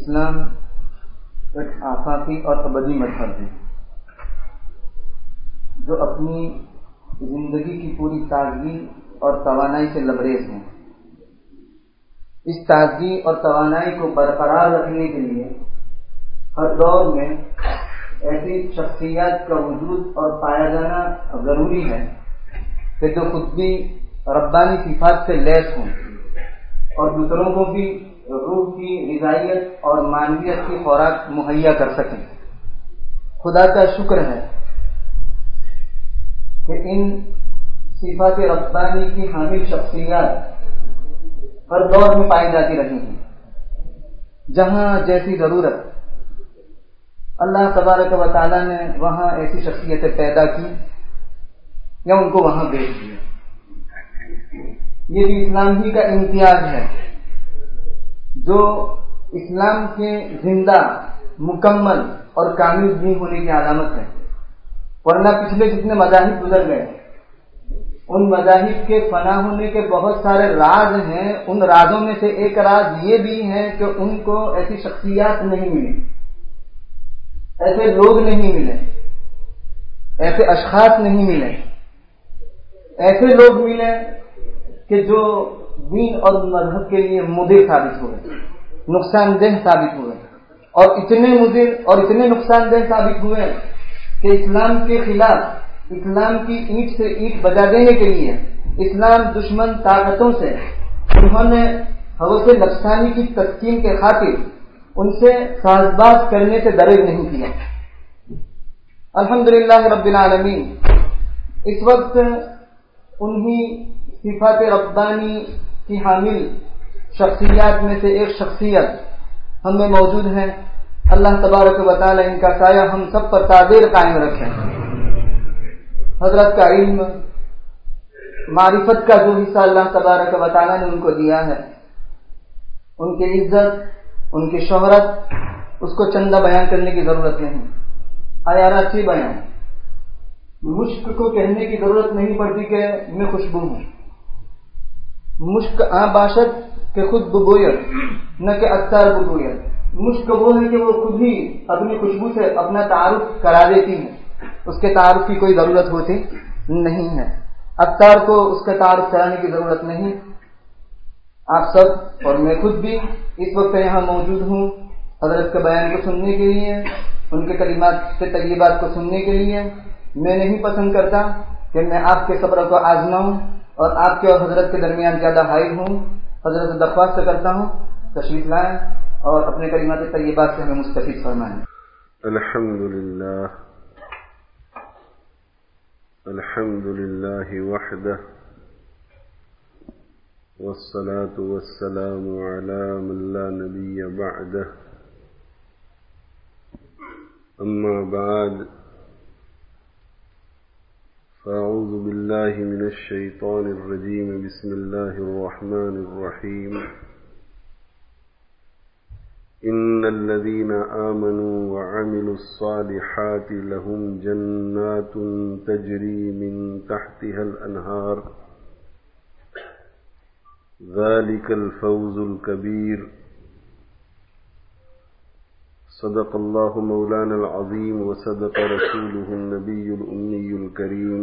اسلام ایک آفاقی اور ابدی مذہب ہے جو اپنی زندگی کی پوری تازگی اور توانائی سے لبریز ہیں۔ اس تازگی اور توانائی کو برقرار رکھنے کے لیے ہر دور میں ایسی شخصیات کا وجود اور پایا جانا ضروری ہے کہ جو خود بھی ربانی صفات سے لیس ہوں اور دوسروں کو بھی روح کی غذائیت اور معنویت کی خوراک مہیا کر سکیں۔ خدا کا شکر ہے کہ ان صفات ربانی کی حامل شخصیات ہر دور میں پائی جاتی رہی ہیں۔ جہاں جیسی ضرورت اللہ تبارک و تعالیٰ نے وہاں ایسی شخصیتیں پیدا کی یا ان کو وہاں بھیج دیا۔ یہ بھی اسلام ہی کا امتیاز ہے جو اسلام کے زندہ، مکمل اور کامل دین ہونے کی علامت ہے، ورنہ پچھلے جتنے مذاہب گزر گئے ان مذاہب کے فنا ہونے کے بہت سارے راز ہیں۔ ان رازوں میں سے ایک راز یہ بھی ہے کہ ان کو ایسی شخصیات نہیں ملی، ایسے لوگ نہیں ملے، ایسے اشخاص نہیں ملے، ایسے لوگ ملے کہ جو دین اور مذہب کے لیے مضر ثابت ہوئے، نقصان دہ ثابت ہوئے، اور اتنے مضر اور اتنے نقصان دہ ثابت ہوئے کہ اسلام کے خلاف، اسلام کی اینٹ سے اینٹ بجا دینے کے لیے اسلام دشمن طاقتوں سے انہوں نے ہوس نفسانی کی تسکین کے خاطر ان سے سازباز کرنے سے دریغ نہیں کیا۔ الحمدللہ رب العالمین، اس وقت انہی صفات ربانی کی حامل شخصیات میں سے ایک شخصیت ہم میں موجود ہے۔ اللہ تبارک و تعالی ان کا سایہ ہم سب پر تعدیر قائم رکھے۔ حضرت کا علم، معرفت کا جو حصہ اللہ تبارک و تعالی نے ان کو دیا ہے، ان کی عزت، ان کی شہرت، اس کو چندہ بیان کرنے کی ضرورت نہیں، عیاراتی بیان۔ مشک کو کہنے کی ضرورت نہیں پڑتی کہ میں خوشبو ہوں۔ مشک باشد کہ خود ببویت، نہ کہ اکثر ببویت۔ مشک وہ ہے کہ وہ خود ہی اپنی خوشبو سے اپنا تعارف کرا دیتی ہے، اس کے تعارف کی کوئی ضرورت ہوتی نہیں ہے۔ اکثر کو اس کا تعارف کرانے کی ضرورت نہیں۔ آپ سب اور میں خود بھی اس وقت یہاں موجود ہوں حضرت کے بیان کو سننے کے لیے، ان کے کلمات سے طیبات کو سننے کے لیے۔ میں نہیں پسند کرتا کہ میں آپ کے صبر کو آزماؤں اور آپ کے اور حضرت کے درمیان زیادہ حائل ہوں۔ حضرت درخواست کرتا ہوں تشریف لائیں اور اپنے کلمات طیبات سے ہمیں مستفید فرمائیں۔ الحمد للہ وحدہ والصلاة والسلام على من لا نبی بعدہ، اما بعد فاعوذ باللہ من الشیطان الرجیم، بسم اللہ الرحمن الرحیم۔ ان الذين آمنوا وعملوا الصالحات لهم جنات تجري من تحتها الأنهار ذلك الفوز الكبير۔ صدق الله مولانا العظيم وصدق رسوله النبي الأمي الكريم،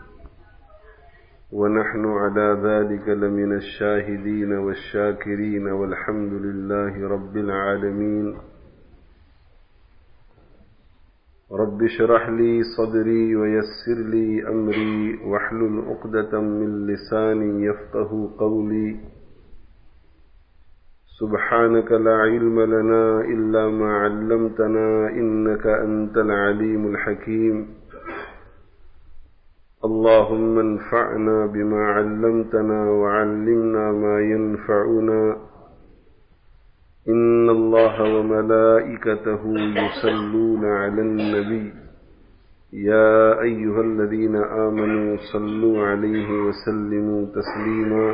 ونحن على ذلك لمن الشاهدين والشاكرين، والحمد لله رب العالمين۔ رب اشرح لي صدري ويسر لي أمري واحلل عقدة من لساني يفقه قولي، سبحانك لا علم لنا إلا ما علمتنا إنك أنت العليم الحكيم۔ اللهم انفعنا بما علمتنا وعلمنا ما ينفعنا، إن الله وملائكته يصلون على النبي يا أيها الذين آمنوا صلوا عليه وسلموا تسليما۔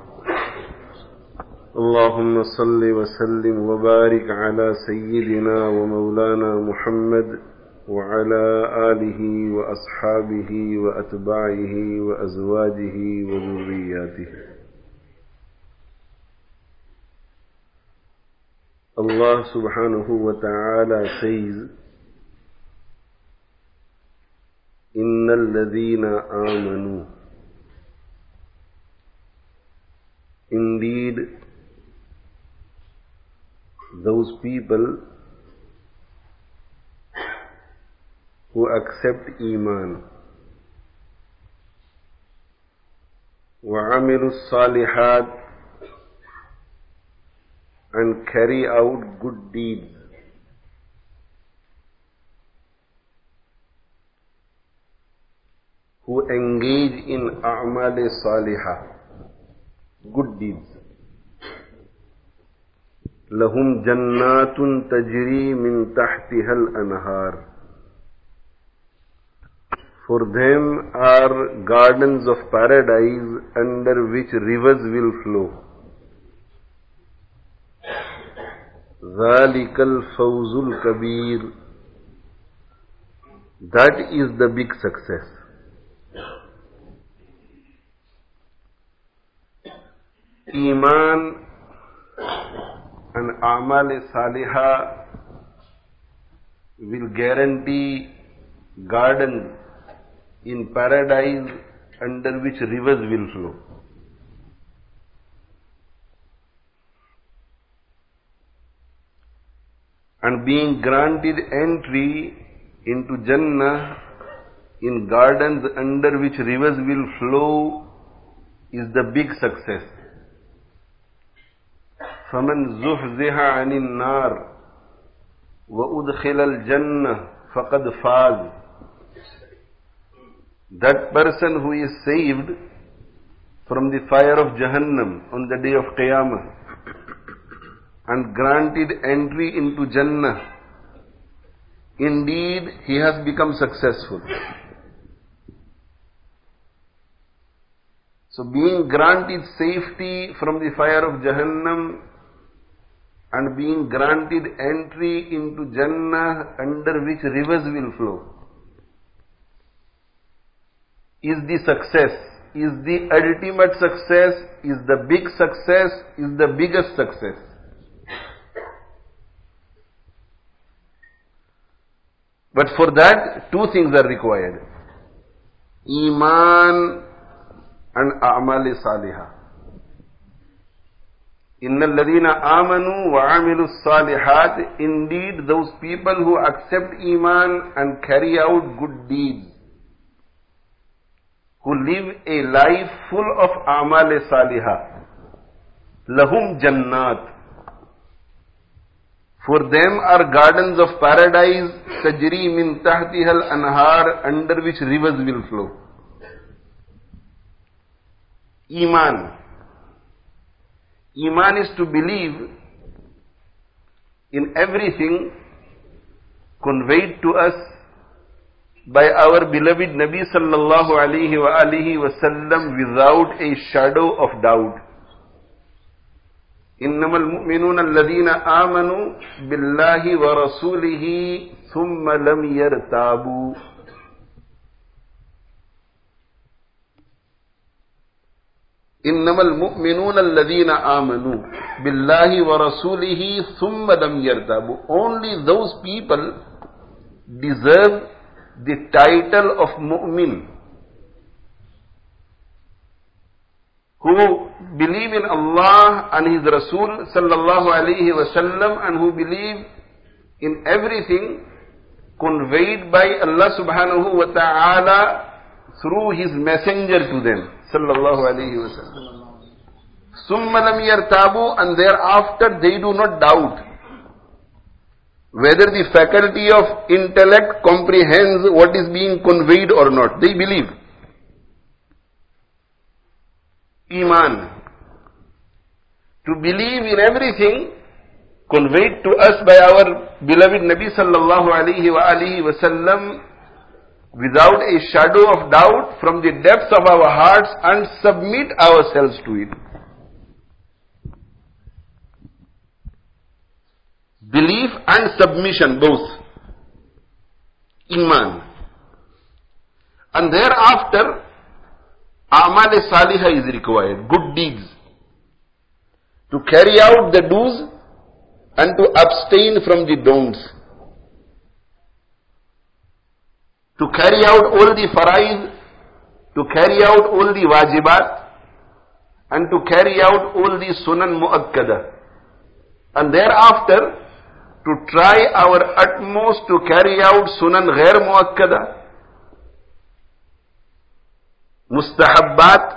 اللهم صل وسلم وبارك على سيدنا ومولانا محمد وعلى آله وأصحابه وأتباعه وأزواجه وذرياته۔ Allah subhanahu wa ta'ala says, Innal ladhina amanu. Indeed, those people who accept Iman, وَعَمِلُوا الصَّالِحَاتِ, and carry out good deeds, who engage in a'mal salihah, good deeds. لَهُمْ جَنَّاتٌ تَجْرِي مِنْ تَحْتِهَا الْأَنْهَارِ. For them are gardens of paradise under which rivers will flow. ذَلِكَ الْفَوْزُ الْكَبِيرُ. That is the big success. Iman and A'mal Salihah will guarantee gardens in paradise under which rivers will flow. And being granted entry into Jannah in gardens under which rivers will flow is the big success. فَمَنْ زُحْزِحَ عَنِ النَّارِ وَأُدْخِلَ الْجَنَّةِ فَقَدْ فَازَ. That person who is saved from the fire of Jahannam on the day of Qiyamah and granted entry into Jannah, indeed he has become successful. So being granted safety from the fire of Jahannam and being granted entry into Jannah under which rivers will flow is the success, is the ultimate success, is the big success, is the biggest success. But for that, two things are required: Iman and A'mal Salihah. Innal ladhina amanu wa amilu salihat. Indeed, those people who accept Iman and carry out good deeds, who live a life full of A'mal Salihah, lahum jannat. For them are gardens of paradise, tajri min tahtiha al-anhar, under which rivers will flow. Iman. Iman is to believe in everything conveyed to us by our beloved Nabi sallallahu alaihi wa alihi wasallam without a shadow of doubt. إنما المؤمنون الذين آمنوا بالله ورسوله ثم لم يرتابوا. إنما المؤمنون الذين آمنوا بالله ورسوله ثم لم يرتابوا. Only those people deserve the title of mu'min who believe in Allah and His Rasul sallallahu alayhi wasallam, and who believe in everything conveyed by Allah subhanahu wa ta'ala through His messenger to them sallallahu alayhi wasallam. Summa lam yartabu, and thereafter they do not doubt whether the faculty of intellect comprehends what is being conveyed or not. They believe. Iman. To believe in everything conveyed to us by our beloved Nabi sallallahu alayhi wa alihi wasallam without a shadow of doubt from the depths of our hearts, and submit ourselves to it. Belief and submission both. Iman. And thereafter A'mal Salihah is required, good deeds. To carry out the do's and to abstain from the don'ts. To carry out all the faraid, to carry out all the wajibat, and to carry out all the sunan mu'akkada. And thereafter, to try our utmost to carry out sunan ghair mu'akkada, mustahabbat,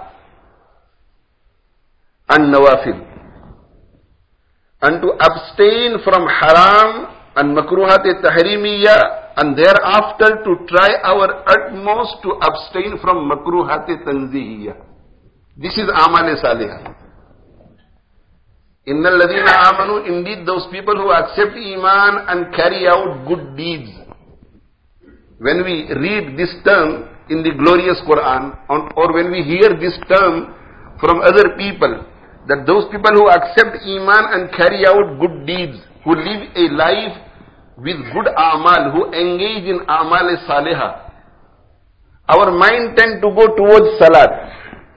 and nawafil. And to abstain from haram and makruhat-e-tahrimiyya, and thereafter to try our utmost to abstain from makruhat-e-tanzihiyya. This is amal-e-salihah. Innal ladhina amanu, indeed those people who accept iman and carry out good deeds. When we read this term in the glorious Quran, or when we hear this term from other people, that those people who accept iman and carry out good deeds, who live a life with good amal, who engage in amal-e-salihah, our mind tend to go towards salat,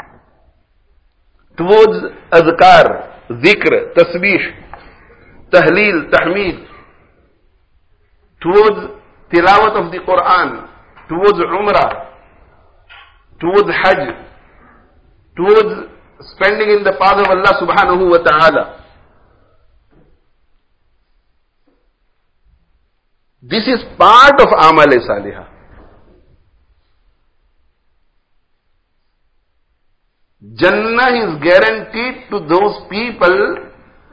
towards azkar, dhikr, tasbih, tahleel, tahmeed, towards tilawat of the Quran, towards umrah, towards hajj, towards spending in the path of Allah subhanahu wa ta'ala. This is part of amal-e-salihah. Jannah is guaranteed to those people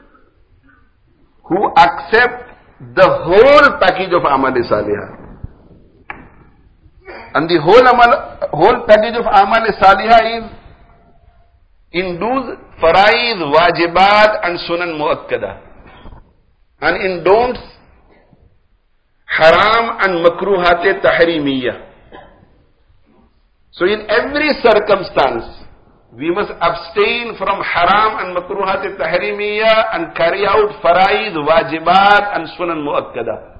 who accept the whole package of amal-e-salihah. And the whole package of amal-e-salihah is in do's, faraid, wajibat and sunan mu'akkada. And in don'ts, haram and makruhat-e-tahrimiyya. So in every circumstance, we must abstain from haram and makruhat-e-tahrimiyya and carry out faraid, wajibat and sunan mu'akkada.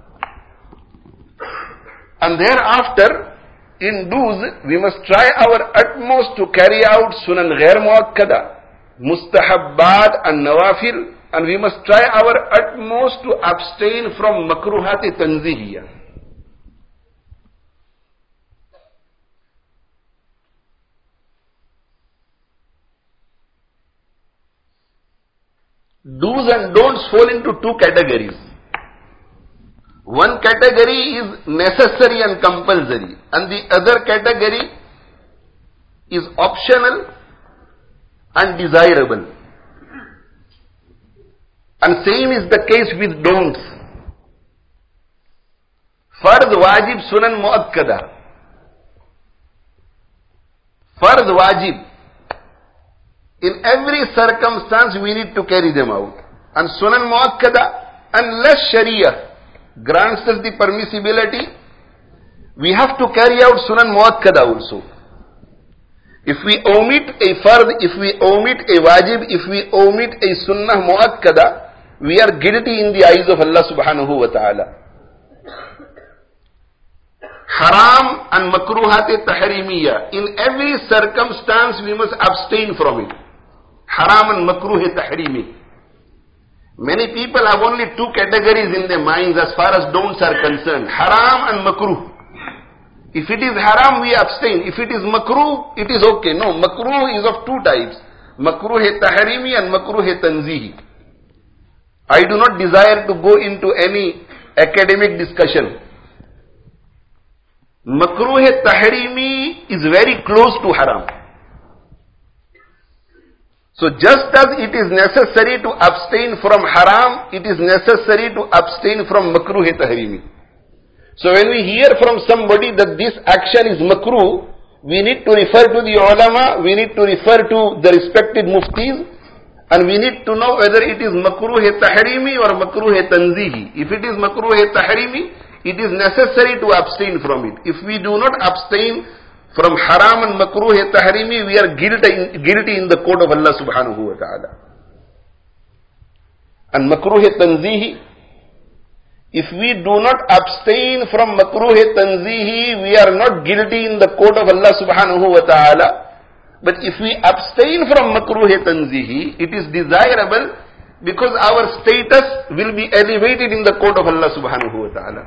And thereafter, in do's, we must try our utmost to carry out sunan ghair mu'akkada, mustahabbat and nawafil, and we must try our utmost to abstain from makruhat-e-tanzihiyya. Do's and don'ts fall into two categories. One category is necessary and compulsory, and the other category is optional and desirable. And same is the case with don'ts. Fard, wajib, sunan mu'akkada. Fard, wajib. In every circumstance we need to carry them out. And sunan mu'akkada, unless Sharia grants us the permissibility, we have to carry out sunan mu'akkada also. If we omit a fard, if we omit a wajib, if we omit a sunnah mu'akkada, we are guilty in the eyes of Allah subhanahu wa ta'ala. Haram and makruhat-e-tahrimiyya, in every circumstance we must abstain from it. Haram and makruh-e-tahrimi. Many people have only two categories in their minds as far as don'ts are concerned. Haram and makruh. If it is haram, we abstain. If it is makruh, it is okay. No, makruh is of two types. Makruh-e-tahrimi and makruh-e-tanzihi. I do not desire to go into any academic discussion. Makruh-e-tahrimi is very close to haram. So just as it is necessary to abstain from haram, it is necessary to abstain from makruh-e-tahrimi. So when we hear from somebody that this action is makruh, we need to refer to the ulama, we need to refer to the respected muftis, and we need to know whether it is makruh-e-tahrimi or makruh-e-tanzihi. If it is makruh-e-tahrimi, it is necessary to abstain from it. If we do not abstain from haram and makruh-e-tahrimi, we are guilty in the court of Allah subhanahu wa ta'ala. And makruh-e-tanzihi, if we do not abstain from makruh-e-tanzihi, we are not guilty in the court of Allah subhanahu wa ta'ala. But if we abstain from makruh-e-tanzihi, it is desirable because our status will be elevated in the court of Allah subhanahu wa ta'ala.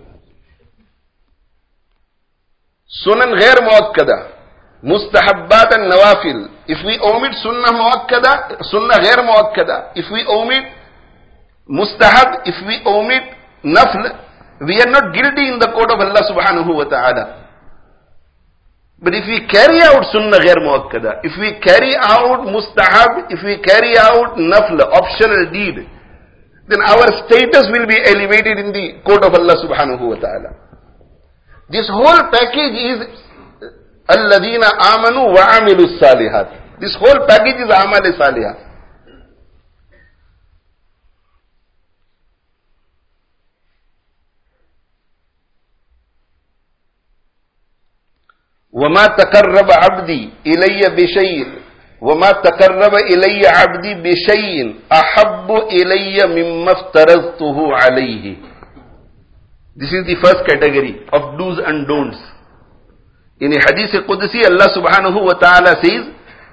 Sunan ghair muakkada, mustahabbat and nawafil. If we omit sunnah muakkada, sunnah ghair muakkada, if we omit mustahab, if we omit nafl, we are not guilty in the court of Allah subhanahu wa ta'ala. But if we carry out sunnah ghair muakkada, if we carry out mustahab, if we carry out nafl, optional deed, then our status will be elevated in the court of Allah subhanahu wa ta'ala. This whole package is alladhina amanu wa amilu salihat. This whole package is amal salihah. وَمَا تَقَرَّبَ عَبْدِي إِلَيَّ بِشَيْءٍ وَمَا تَقَرَّبَ إِلَيَّ عَبْدِي بِشَيْءٍ أَحَبُّ إِلَيَّ مِمَّا افْتَرَضْتُهُ عَلَيْهِ. This is the first category of do's and don'ts. In a hadith Qudsi, Allah subhanahu wa ta'ala says,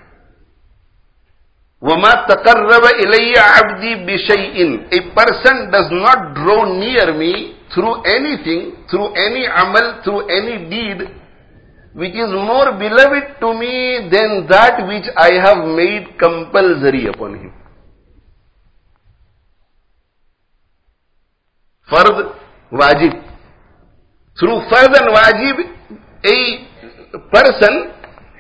وَمَا تَقَرَّبَ إِلَيَّ عَبْدِي بِشَيْءٍ. A person does not draw near me through anything, through any amal, through any deed, which is more beloved to me than that which I have made compulsory upon him. Fard, wajib. Through fard and wajib, a person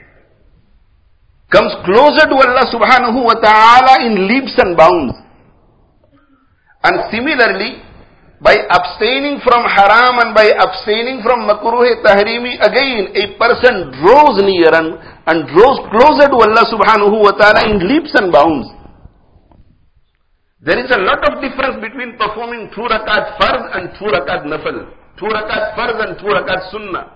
comes closer to Allah subhanahu wa ta'ala in leaps and bounds. And similarly, by abstaining from haram and by abstaining from makruh tahrimi, again a person draws near and draws closer to Allah subhanahu wa ta'ala in leaps and bounds. There is a lot of difference between performing 2 rakat farz and 2 rakat nafal, 2 rakat farz and 2 rakat sunnah.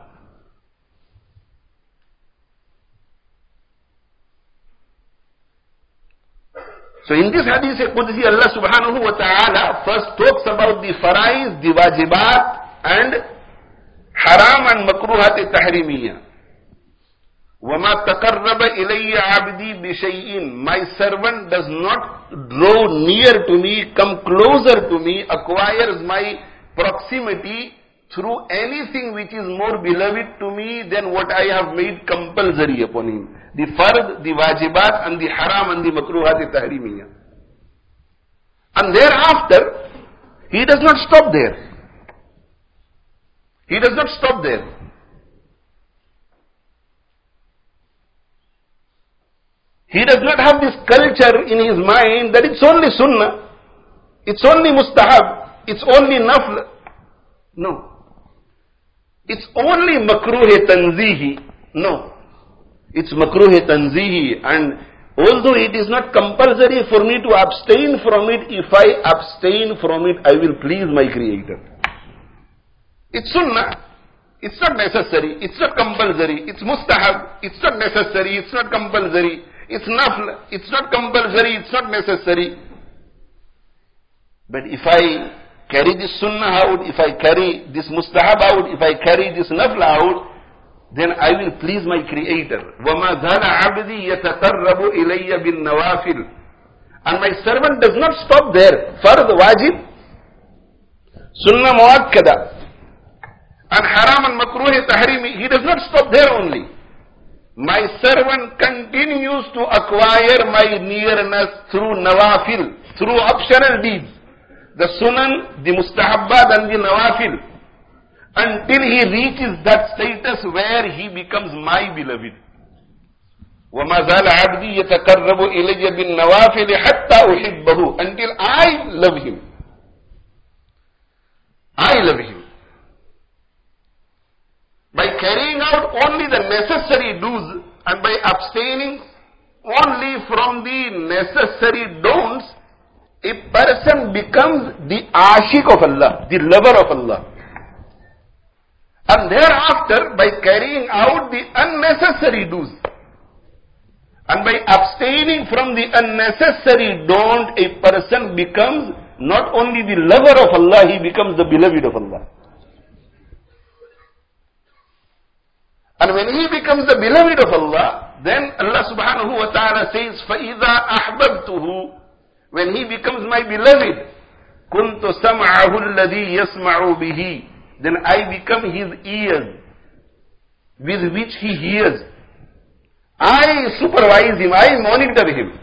So in this hadith Qudsi, Allah subhanahu wa ta'ala first talks about the faraiz, the wajibat and haram and makruhat tahrimiyya. وَمَا تَقَرَّبَ إِلَيَّ عَبْدِي بِشَيْءٍ. My servant does not draw near to me, come closer to me, acquires my proximity through anything which is more beloved to me than what I have made compulsory upon him. The fard, the wajibat and the haram and the makruhat tahrimiyya. And thereafter, he does not stop there. He does not stop there. He does not have this culture in his mind that it's only sunnah, it's only mustahab, it's only nafl. No. It's only makruh tanzihi. No. It's makruh tanzihi, and although it is not compulsory for me to abstain from it, if I abstain from it, I will please my Creator. It's sunnah. It's not necessary. It's not compulsory. It's mustahab. It's not necessary. It's not compulsory. It's nafl. It's not compulsory. It's not necessary. But if I carry this sunnah out, if I carry this mustahab out, if I carry this nafl out, then I will please my Creator. وَمَا زَالَ عَبْدِي يَتَقَرَّبُ إِلَيَّ بِالنَّوَافِلِ. And my servant does not stop there. Fard, wajib, sunnah muakkada, and haram and makruh tahrimi, he does not stop there only. My servant continues to acquire my nearness through nawafil, through optional deeds, the sunan, the mustahabbat and the nawafil, until he reaches that status where he becomes my beloved. وَمَا زَالَ عَبْدِي يَتَقَرَّبُ إِلَيَّ بِالنَّوَافِلِ حَتَّى أُحِبَّهُ. Until I love him. I love him. By carrying out only the necessary do's and by abstaining only from the necessary don'ts, a person becomes the ashik of Allah, the lover of Allah. And thereafter, by carrying out the unnecessary do's and by abstaining from the unnecessary don't, a person becomes not only the lover of Allah, he becomes the beloved of Allah. And when he becomes the beloved of Allah, then Allah subhanahu wa ta'ala says, فَإِذَا أَحْبَبْتُهُ. when he becomes my beloved, kuntu sam'ahu alladhi yasma'u bihi, then I become his ears with which he hears. I supervise him, I monitor him.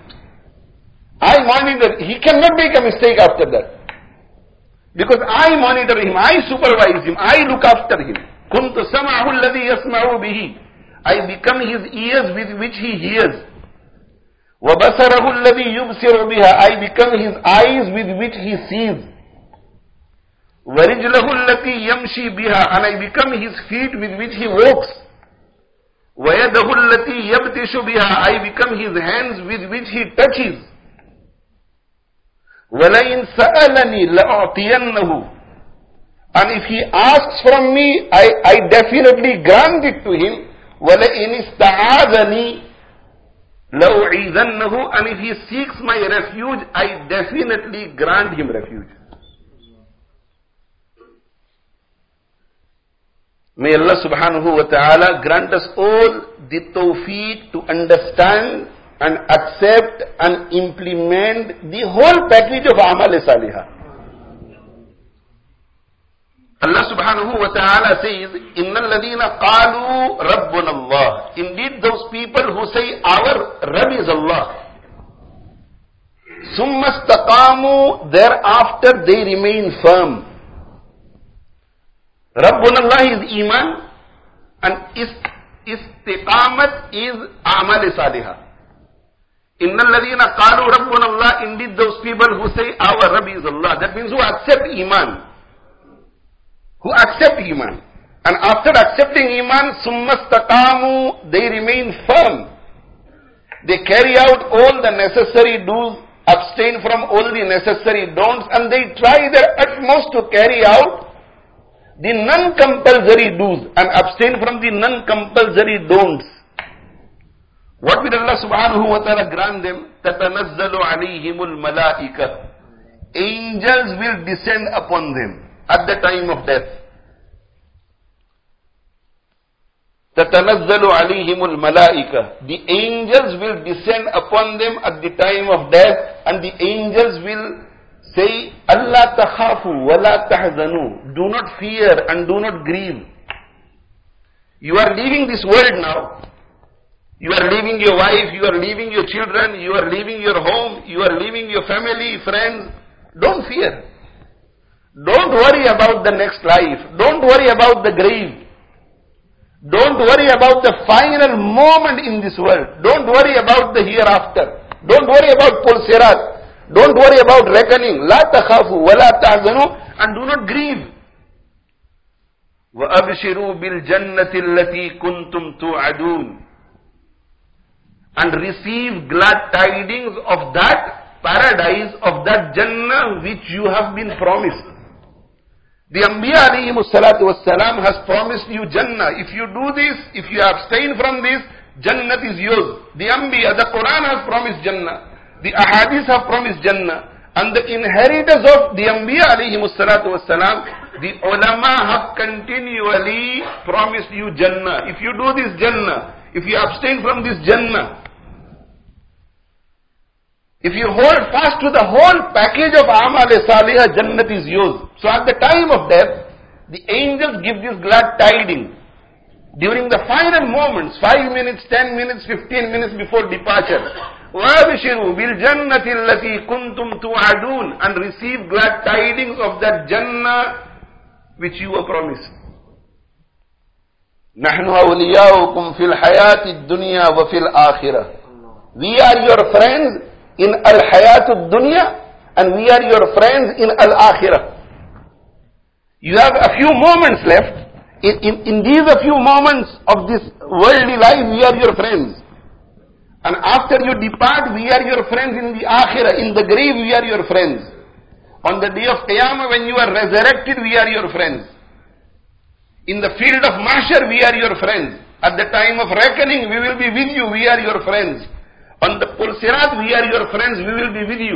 He cannot make a mistake after that. Because I monitor him, I supervise him, I look after him. Kuntu sam'ahu alladhi yasma'u bihi. I become his ears with which he hears. Wa basarahu alladhi yubsiru biha. I become his eyes with which he sees. Wa rijlahu allati yamshi biha. And I become his feet with which he walks. Wa yadahu allati yabtishu biha. I become his hands with which he touches. وَلَئِنْ سَأَلَنِي لَأُعْطِيَنَّهُ. And if he asks from me, I definitely grant it to him. وَلَئِنِ اسْتَعَاذَنِي لَأُعِيذَنَّهُ. And if he seeks my refuge, I definitely grant him refuge. May Allah subhanahu wa ta'ala grant us all the tawfiq to understand and accept and implement the whole package of Amal Salihah. Allah subhanahu wa ta'ala says, إِنَّ الَّذِينَ قَالُوا رَبُّنَا اللَّهِ. Indeed, those people who say, our Rabb is Allah. ثُمَّ اسْتَقَامُوا. Thereafter they remain firm. Rabbuna Allah is Iman, and istiqamat is Amal Salihah. Inna alladhina qalu rabbuna Allah. Indeed, those people who say our Rabb is Allah. That means who accept Iman. And after accepting Iman, summa istaqamu, they remain firm. They carry out all the necessary do's, abstain from all the necessary don'ts, and they try their utmost to carry out the non-compulsory do's and abstain from the non-compulsory don'ts. What will Allah subhanahu wa ta'ala grant them? تَتَنَزَّلُ عَلَيْهِمُ الْمَلَائِكَةِ. Angels will descend upon them at the time of death. تَتَنَزَّلُ عَلَيْهِمُ الْمَلَائِكَةِ. The angels will descend upon them at the time of death, and the angels will say, Allah takhafu wa la tahzanu. Do not fear and do not grieve. You are leaving this world now. You are leaving your wife, you are leaving your children, you are leaving your home, you are leaving your family, friends. Don't fear. Don't worry about the next life. Don't worry about the grave. Don't worry about the final moment in this world. Don't worry about the hereafter. Don't worry about Pul Sirat. Don't worry about reckoning. La takhafu wa la tahzanu. And do not grieve. وَأَبْشِرُوا بِالْجَنَّةِ الَّتِي كُنْتُمْ تُوعَدُونَ. And receive glad tidings of that paradise, of that Jannah which you have been promised. The Anbiya alayhimu salatu wassalam has promised you Jannah. If you do this, if you abstain from this, Jannah is yours. The Anbiya, the Quran has promised Jannah. The Ahadith have promised Jannah. And the inheritors of the Anbiya alayhimu salatu wassalam, the ulama have continually promised you Jannah. If you do this Jannah, if you abstain from this Jannah, if you hold fast to the whole package of Amal Salihah, Jannat is yours. So at the time of death, the angels give this glad tidings. During the final moments, 5 minutes, 10 minutes, 15 minutes before departure, وَأَبْشِرُوا بِالْجَنَّةِ الَّتِي كُنْتُمْ تُوعَدُونَ. And receive glad tidings of that Jannah which you were promised. نَحْنُ أَوْلِيَاؤُكُمْ فِي الْحَيَاةِ الدُّنْيَا وَفِي الْآخِرَةِ. We are your friends in Al-Hayatud Dunya, and we are your friends in Al-Akhirah. You have a few moments left. In these a few moments of this worldly life, we are your friends. And after you depart, we are your friends in the Akhirah. In the grave, we are your friends. On the day of Qiyamah, when you are resurrected, we are your friends. In the field of Mahshar, we are your friends. At the time of reckoning, we will be with you, we are your friends. On the Pul Sirat, we are your friends, we will be with you.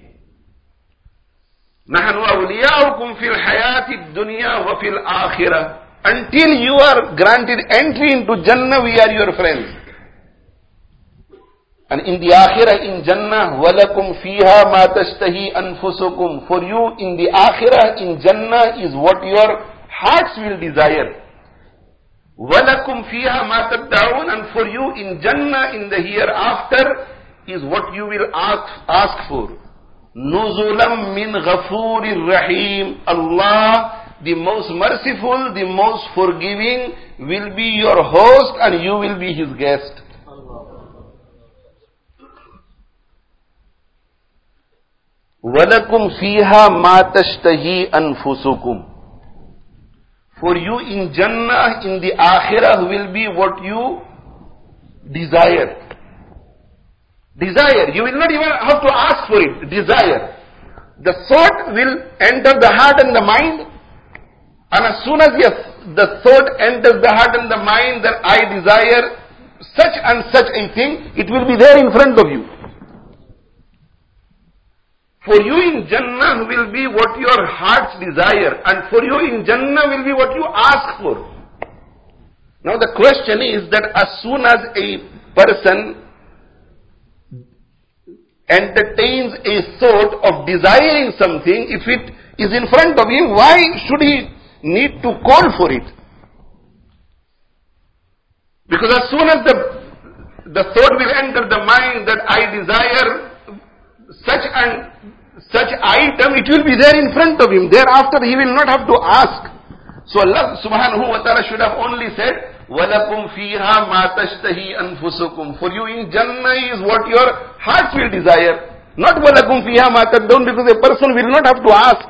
نَحْنُ أَوْلِيَاؤُكُمْ فِي الْحَيَاةِ الدُّنْيَا وَفِي الْآخِرَةِ. Until you are granted entry into Jannah, we are your friends. And in the akhirah, in Jannah, وَلَكُمْ فِيهَا مَا تَشْتَهِي أَنفُسُكُمْ. For you in the akhirah, in Jannah, is what your hearts will desire. وَلَكُمْ فِيهَا مَا تَدَّعُونَ. And for you in Jannah, in the hereafter, is what you will ask for. نُزُلًا مِّنْ غَفُورٍ رَحِيمٍ. Allah, the most merciful, the most forgiving, will be your host and you will be his guest. وَلَكُمْ فِيهَا مَا تَشْتَهِي أَنفُسُكُمْ. For you in Jannah, in the Akhirah, will be what you desire. Desire. You will not even have to ask for it. Desire. The thought will enter the heart and the mind. And as soon as the thought enters the heart and the mind that I desire such and such a thing, it will be there in front of you. For you in Jannah will be what your hearts desire, and for you in Jannah will be what you ask for. Now the question is that as soon as a person entertains a thought of desiring something, if it is in front of him, why should he need to call for it? Because as soon as the thought will enter the mind that I desire such and such item, it will be there in front of him. Thereafter he will not have to ask. So Allah subhanahu wa ta'ala should have only said, وَلَكُمْ فِيهَا مَا تَشْتَهِي أَنفُسُكُمْ. For you in Jannah is what your hearts will desire. Not وَلَكُمْ فِيهَا مَا تَدَّعُونَ, because a person will not have to ask.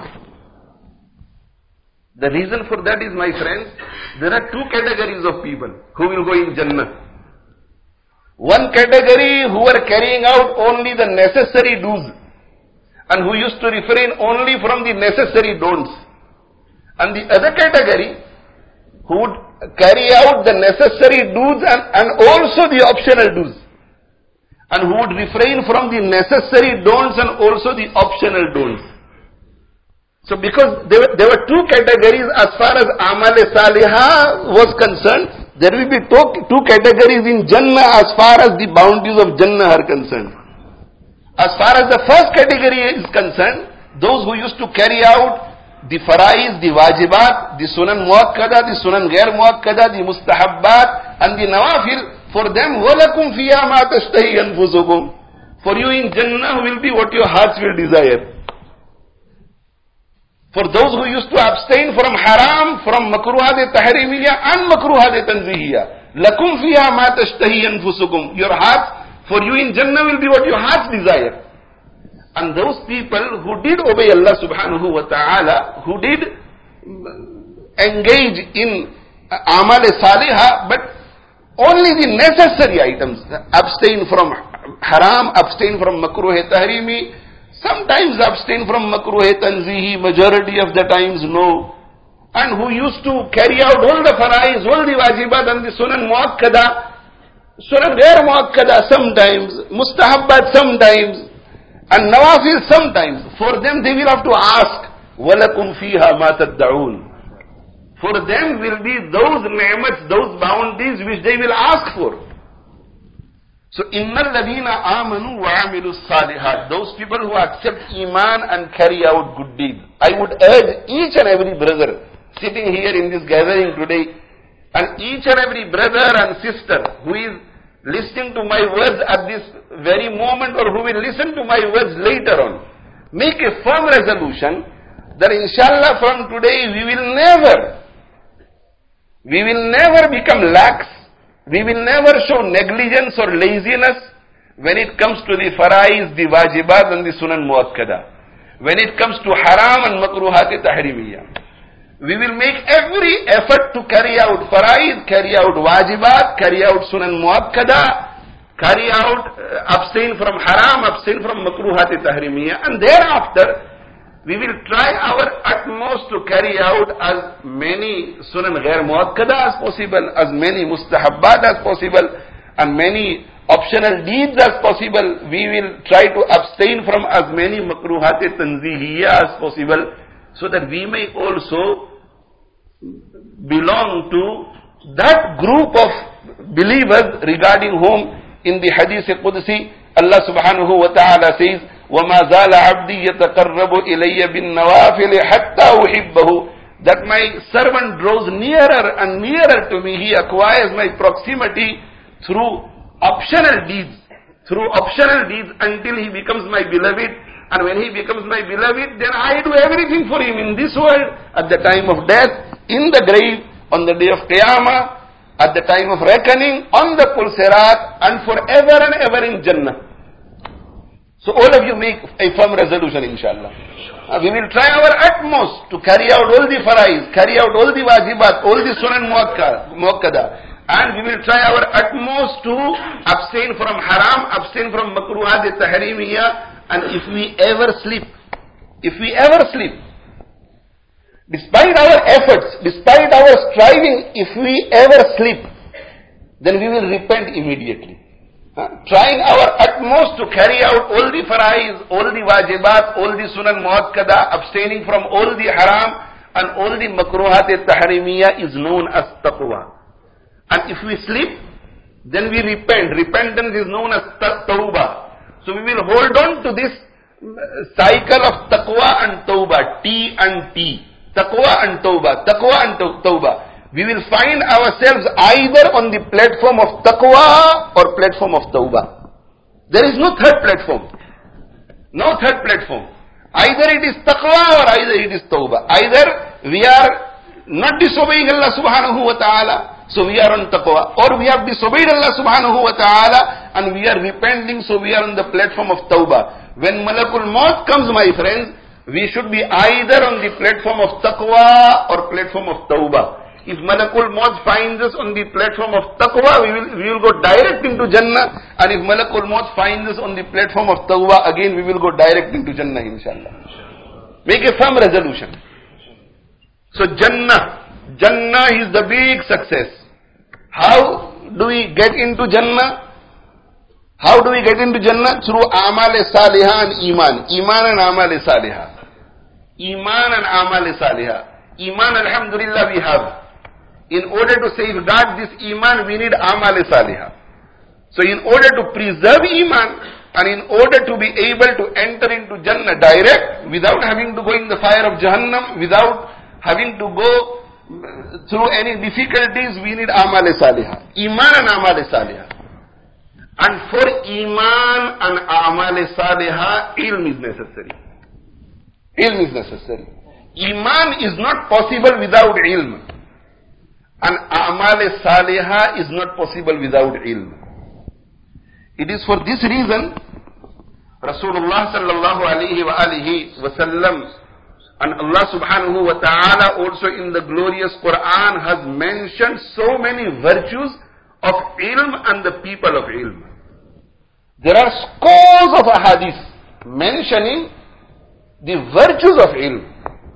The reason for that is, my friends, there are two categories of people who will go in Jannah. One category who are carrying out only the necessary do's and who used to refrain only from the necessary don'ts. And the other category who would carry out the necessary do's and also the optional do's, and who would refrain from the necessary don'ts and also the optional don'ts. So because there were two categories as far as Amal Salihah was concerned, there will be two categories in Jannah as far as the boundaries of Jannah are concerned. As far as the first category is concerned, those who used to carry out the faraiz, the wajibat, the sunan muakkada, the sunan ghair muakkada, the mustahabbat and the nawafil, for them, وَلَكُمْ فِيهَا مَا تَشْتَهِي أَنفُسُكُمْ. For you in Jannah will be what your hearts will desire. For those who used to abstain from haram, from makruhat tahrimiyya and makruhat tanzihiyya, لَكُمْ فِيهَا مَا تَشْتَهِي أَنفُسُكُمْ. Your hearts, for you in Jannah will be what your hearts desire. And those people who did obey Allah subhanahu wa ta'ala, who did engage in amal salihah, but only the necessary items, abstain from haram, abstain from makruh tahrimi, sometimes abstain from makruh tanzihi, majority of the times no. And who used to carry out all the faraiz, all the wajibat and the sunan muakkada, sunan ghair muakkada sometimes, mustahabbat sometimes, and nawafil sometimes. For them they will have to ask, وَلَكُمْ فِيهَا مَا تَدَّعُونَ. For them will be those ni'mats, those bounties which they will ask for. So, إِنَّ الَّذِينَ آمَنُوا وَعَمِلُوا الصَّالِحَاتِ, those people who accept Iman and carry out good deeds. I would urge each and every brother sitting here in this gathering today, and each and every brother and sister who is listening to my words at this very moment or who will listen to my words later on, make a firm resolution that inshallah from today we will never become lax, we will never show negligence or laziness when it comes to the faraiz, the wajibat and the sunan muakkada. When it comes to haram and makruhat tahrimiyya, we will make every effort to carry out faraiz, carry out wajibat, carry out sunan muakkada, carry out, abstain from haram, abstain from makruhat tahrimiyya, and thereafter we will try our utmost to carry out as many sunan ghair muakkada as possible, as many mustahabbat as possible, and many optional deeds as possible. We will try to abstain from as many makruhat tanzihiyya as possible, so that we may also belong to that group of believers regarding whom In the Hadith Qudsi, Allah subhanahu wa ta'ala says, وَمَا زَالَ عَبْدِي يَتَقَرَّبُ إِلَيَّ بِالنَّوَافِلِ حَتَّى أُحِبَّهُ. That my servant draws nearer and nearer to me. He acquires my proximity through optional deeds. Through optional deeds until he becomes my beloved. And when he becomes my beloved, then I do everything for him in this world, at the time of death, in the grave, on the day of Qiyamah, at the time of reckoning, on the Pul Sirat, and forever and ever in Jannah. So all of you make a firm resolution, inshallah. We will try our utmost to carry out all the farais, carry out all the wajibat, all the sunan muakkada. And we will try our utmost to abstain from haram, abstain from makruhat tahrimiyya. And if we ever sleep, despite our efforts, despite our striving, if we ever sleep, then we will repent immediately. Trying our utmost to carry out all the farais, all the wajibat, all the sunan muakkada, abstaining from all the haram and all the makruhat tahrimiyya is known as taqwa. And if we sleep, then we repent. Repentance is known as tawbah. So we will hold on to this cycle of taqwa and tawbah, T and T. Taqwa and tawbah, taqwa and tawbah. We will find ourselves either on the platform of taqwa or platform of tawbah. There is no third platform. No third platform. Either it is taqwa or either it is tawbah. Either we are not disobeying Allah subhanahu wa ta'ala, so we are on taqwa, or we have disobeyed Allah subhanahu wa ta'ala and we are repenting, so we are on the platform of tawbah. When Malakul Maut comes, my friends, we should be either on the platform of taqwa or platform of tawbah. If Malakul Maut finds us on the platform of taqwa, we will go direct into Jannah. And if Malakul Maut finds us on the platform of tawbah, again we will go direct into Jannah, inshallah. Make a firm resolution. So Jannah is the big success. How do we get into Jannah? How do we get into Jannah? Through amal salihah and iman. Iman and amal salihah. Iman and amal salihah. Iman, alhamdulillah, we have. In order to safeguard this iman, we need amal salihah. So in order to preserve iman and in order to be able to enter into Jannah direct, without having to go in the fire of Jahannam, without having to go through any difficulties, we need amal salihah. Iman and amal salihah. And for iman and amal salihah, ilm is necessary. Ilm is necessary. Iman is not possible without ilm. And amal salihah is not possible without ilm. It is for this reason, Rasulullah sallallahu alayhi wa alihi wa sallam and Allah subhanahu wa ta'ala also in the glorious Quran has mentioned so many virtues of ilm and the people of ilm. There are scores of ahadith mentioning the virtues of ilm.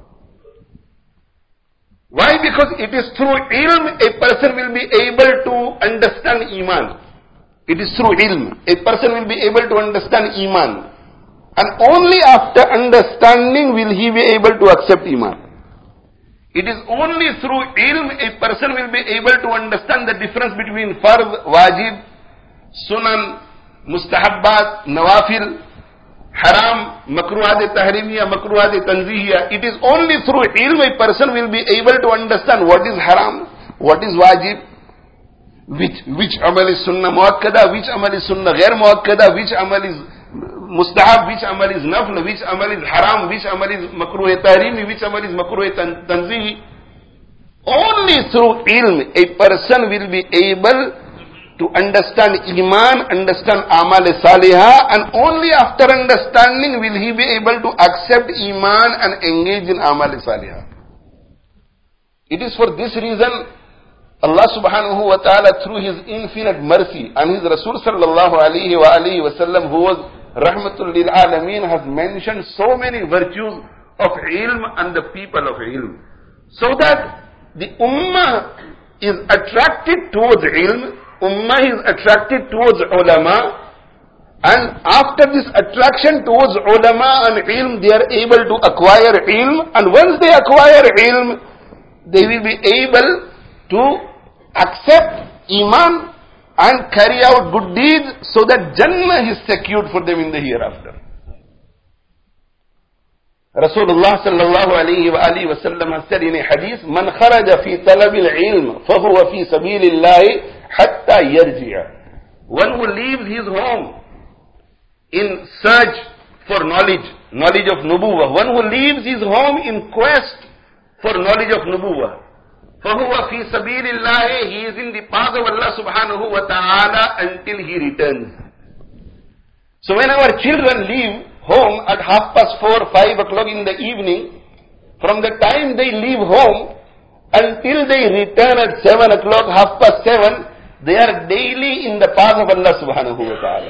Why? Because it is through ilm a person will be able to understand iman. It is through ilm a person will be able to understand iman. And only after understanding will he be able to accept iman. It is only through ilm a person will be able to understand the difference between fard, wajib, sunan, mustahabbat, nawafil, haram, makruhat tahrimiyya, makruhat tanzihiyya. It is only through ilm a person will be able to understand what is haram, what is wajib, which amal is sunnah muakkada, which amal is sunnah ghair muakkada, which amal is mustahab, which amal is nafl, which amal is haram, which amal is makruh tahrimi, which amal is makruh tanzihi. Only through ilm a person will be able to understand iman, understand amal salihah, and only after understanding will he be able to accept iman and engage in amal salihah. It is for this reason Allah subhanahu wa ta'ala, through his infinite mercy and his Rasul sallallahu alayhi wa sallam, who was rahmatul lil alameen, has mentioned so many virtues of ilm and the people of ilm, so that the ummah is attracted towards ilm, ummah is attracted towards ulama, and after this attraction towards ulama and ilm, they are able to acquire ilm, and once they acquire ilm, they will be able to accept iman and carry out good deeds so that Jannah is secured for them in the hereafter. Rasulullah sallallahu alayhi wa alihi wa sallam has said in a hadith, "Man kharaja fi talab al-ilm, fahuwa fi sabilillahi hatta yarji'a." One who leaves his home in search for knowledge of nubuwwah, one who leaves his home in quest for knowledge of nubuwwah, fahuwa fi sabilillahi, he is in the path of Allah subhanahu wa ta'ala until he returns. So when our children leave home at 4:30, 5 o'clock in the evening, from the time they leave home until they return at 7 o'clock, 7:30, they are daily in the path of Allah subhanahu wa ta'ala.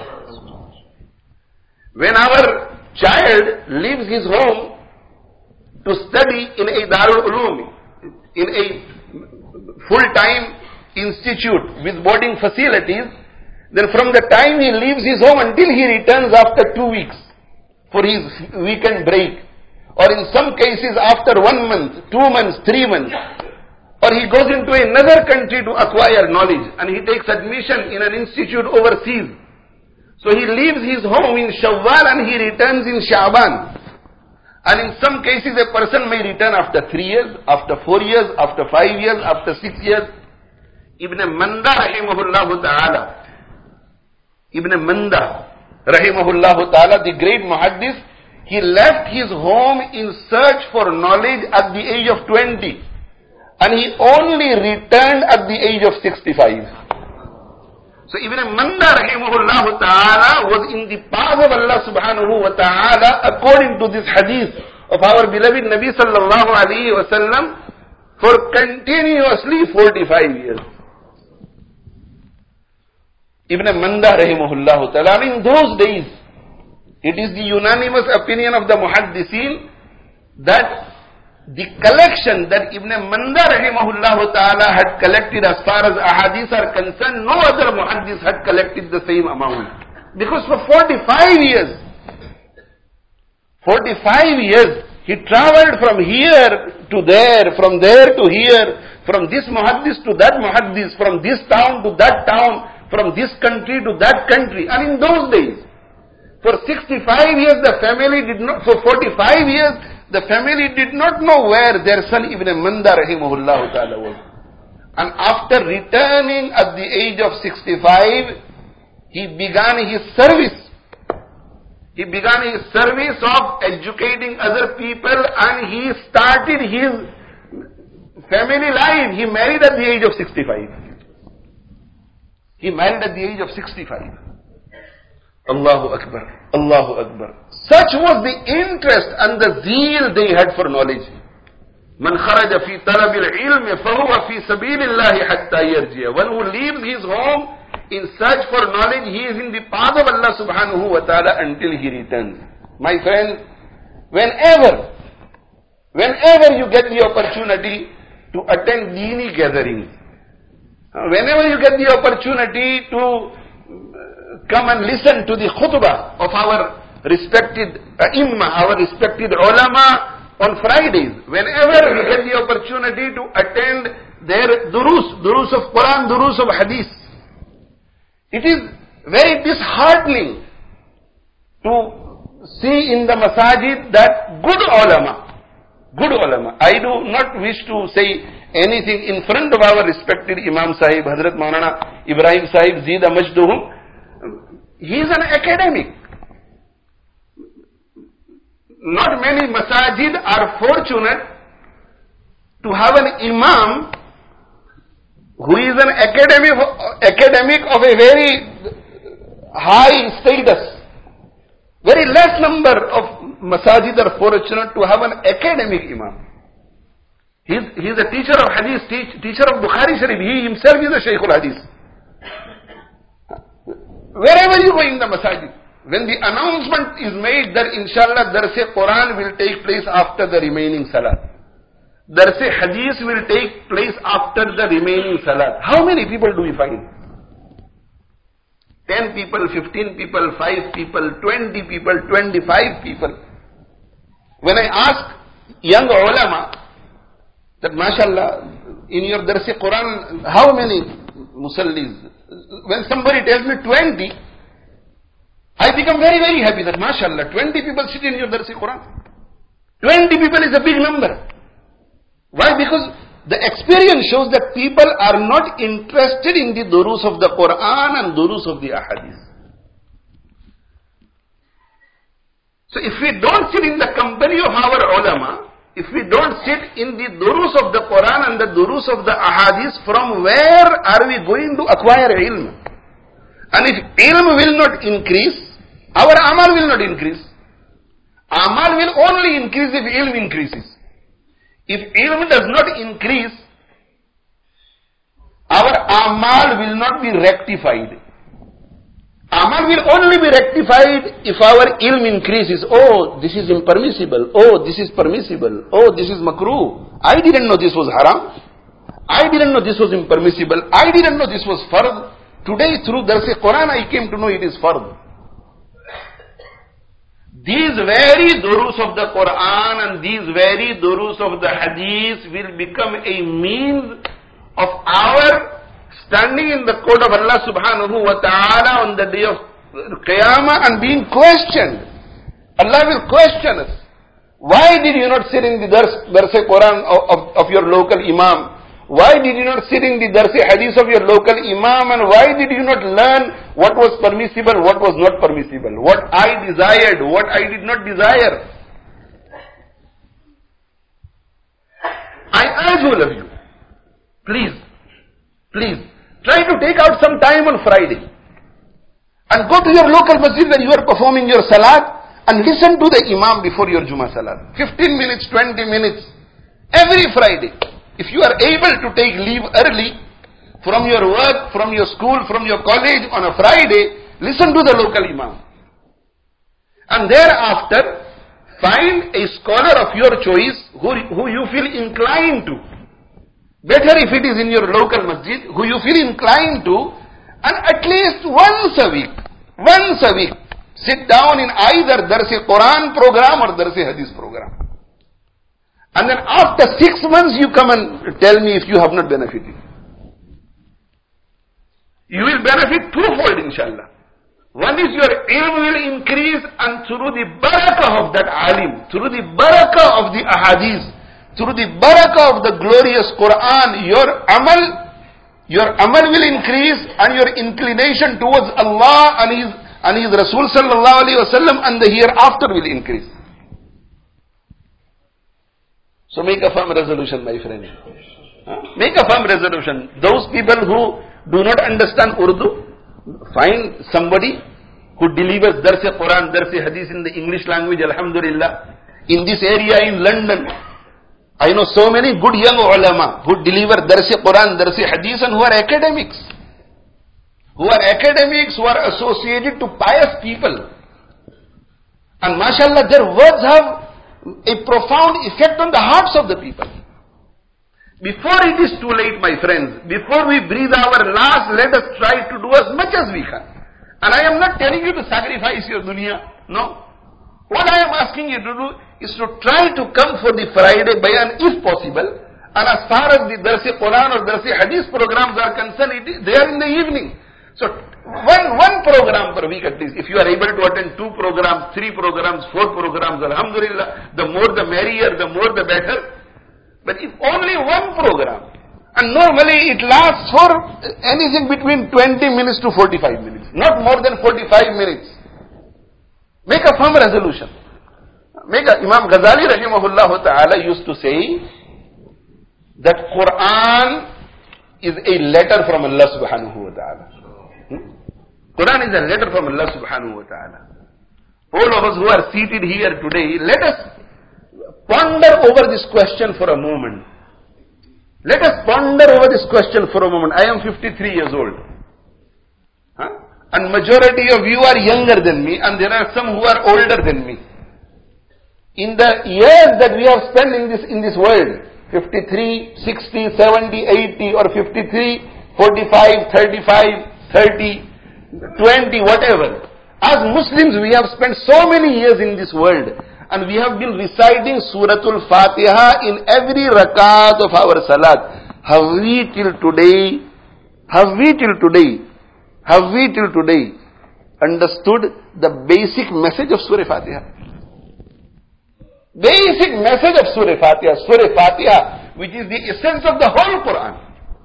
When our child leaves his home to study in a Darul Ulum, in a full-time institute with boarding facilities, then from the time he leaves his home until he returns after 2 weeks for his weekend break, or in some cases after 1 month, 2 months, 3 months, or he goes into another country to acquire knowledge and he takes admission in an institute overseas. So he leaves his home in Shawwal and he returns in Sha'ban. And in some cases a person may return after 3 years, after 4 years, after 5 years, after 6 years. Ibn Manda rahimahullah ta'ala, the great muhaddis, he left his home in search for knowledge at the age of 20. And he only returned at the age of 65. So Ibn Manda rahimahullah ta'ala was in the path of Allah subhanahu wa ta'ala according to this hadith of our beloved Nabi sallallahu alayhi wa sallam for continuously 45 years. Ibn Manda rahimahullah ta'ala, in those days, it is the unanimous opinion of the muhaddiseen that the collection that Ibn Manda rahimahullah ta'ala had collected as far as ahadith are concerned, no other muhaddis had collected the same amount. Because for 45 years, he traveled from here to there, from there to here, from this muhaddis to that muhaddis, from this town to that town, from this country to that country. And in those days, for 65 years the family did not, for 45 years, the family did not know where their son Ibn Manda rahimahullah ta'ala was. And after returning at the age of 65, he began his service. He began his service of educating other people and he started his family life. He married at the age of 65. Allahu Akbar. Allahu Akbar. Such was the interest and the zeal they had for knowledge. Man kharaja fi talab al-ilm fahuwa fi sabilillahi hatta yarji'a. One who leaves his home in search for knowledge, he is in the path of Allah subhanahu wa ta'ala until he returns. My friend, whenever you get the opportunity to attend Deeni gatherings, whenever you get the opportunity to come and listen to the khutbah of our respected our respected ulama on Fridays, whenever we get the opportunity to attend their durus of Quran, durus of hadith, it is very disheartening to see in the masajid that good ulama, I do not wish to say anything in front of our respected Imam Sahib, Hazrat Maulana Ibrahim Sahib, Zida Majduhum. He is an academic. Not many masajid are fortunate to have an imam who is an academic of a very high status. Very less number of masajid are fortunate to have an academic imam. He is a teacher of hadith, teacher of Bukhari Sharif. He himself is a Shaykh al-Hadith. Wherever you go in the masajid, when the announcement is made that inshallah Dars-e-Quran will take place after the remaining salat, Dars-e-Hadith will take place after the remaining salat, how many people do we find? 10 people, 15 people, 5 people, 20 people, 25 people. When I ask young ulama that mashallah in your Dars-e-Quran how many musallis. When somebody tells me 20, I become very, very happy that mashallah, 20 people sit in your Dars-e-Quran. 20 people is a big number. Why? Because the experience shows that people are not interested in the durus of the Quran and durus of the ahadith. So if we don't sit in the company of our ulama, if we don't sit in the durus of the Quran and the durus of the ahadith, from where are we going to acquire ilm? And if ilm will not increase, our amal will not increase. Amal will only increase if ilm increases. If ilm does not increase, our amal will not be rectified. Amal will only be rectified if our ilm increases. Oh, this is impermissible. Oh, this is permissible. Oh, this is makruh. I didn't know this was haram. I didn't know this was impermissible. I didn't know this was fard. Today through Dars-e-Quran I came to know it is fard. These very durus of the Quran and these very durus of the hadith will become a means of our standing in the court of Allah subhanahu wa ta'ala on the day of Qiyamah and being questioned. Allah will question us. Why did you not sit in the Dars-e-Quran of your local imam? Why did you not sit in the Dars-e-Hadith of your local imam? And why did you not learn what was permissible, what was not permissible? What I desired, what I did not desire? I urge all of you, please, try to take out some time on Friday and go to your local masjid where you are performing your salat and listen to the imam before your Jummah salat. 15 minutes, 20 minutes, every Friday. If you are able to take leave early from your work, from your school, from your college on a Friday, listen to the local imam. And thereafter, find a scholar of your choice who you feel inclined to. Better if it is in your local masjid, who you feel inclined to, and at least once a week, sit down in either Dars-e-Quran program or Dars-e-Hadith program. And then after 6 months you come and tell me if you have not benefited. You will benefit twofold inshallah. One is your ilm will increase, and through the barakah of that alim, through the barakah of the ahadith, through the barakah of the glorious Quran, your amal will increase and your inclination towards Allah and His Rasul sallallahu alaihi wasallam and the hereafter will increase. So make a firm resolution, my friend. Make a firm resolution. Those people who do not understand Urdu, find somebody who delivers Dars-e-Quran, Dars-e-Hadith in the English language, alhamdulillah. In this area in London, I know so many good young ulama who deliver Dars-e-Quran, Dars-e-Hadith and who are academics. Who are associated to pious people. And mashallah, their words have a profound effect on the hearts of the people. Before it is too late, my friends, before we breathe our last, let us try to do as much as we can. And I am not telling you to sacrifice your dunya. No. What I am asking you to do is to try to come for the Friday bayan if possible. And as far as the Dars-e-Quran or Dars-e-Hadith programs are concerned, they are in the evening. So one program per week at least. If you are able to attend 2 programs, 3 programs, 4 programs, alhamdulillah, the more the merrier, the more the better. But if only one program, and normally it lasts for anything between 20 minutes to 45 minutes, not more than 45 minutes. Make a firm resolution. Imam Ghazali rahimahullah ta'ala used to say that Quran is a letter from Allah subhanahu wa ta'ala. Quran is a letter from Allah subhanahu wa ta'ala. All of us who are seated here today, let us ponder over this question for a moment. Let us ponder over this question for a moment. I am 53 years old. And majority of you are younger than me, and there are some who are older than me. In the years that we have spent in this world, 53, 60, 70, 80 or 53, 45, 35, 30, 20, whatever. As Muslims, we have spent so many years in this world, and we have been reciting Suratul Fatiha in every rakat of our salat. Have we till today Have we till today understood the basic message of Surah Fatiha? Basic message of Surah Fatiha, which is the essence of the whole Quran.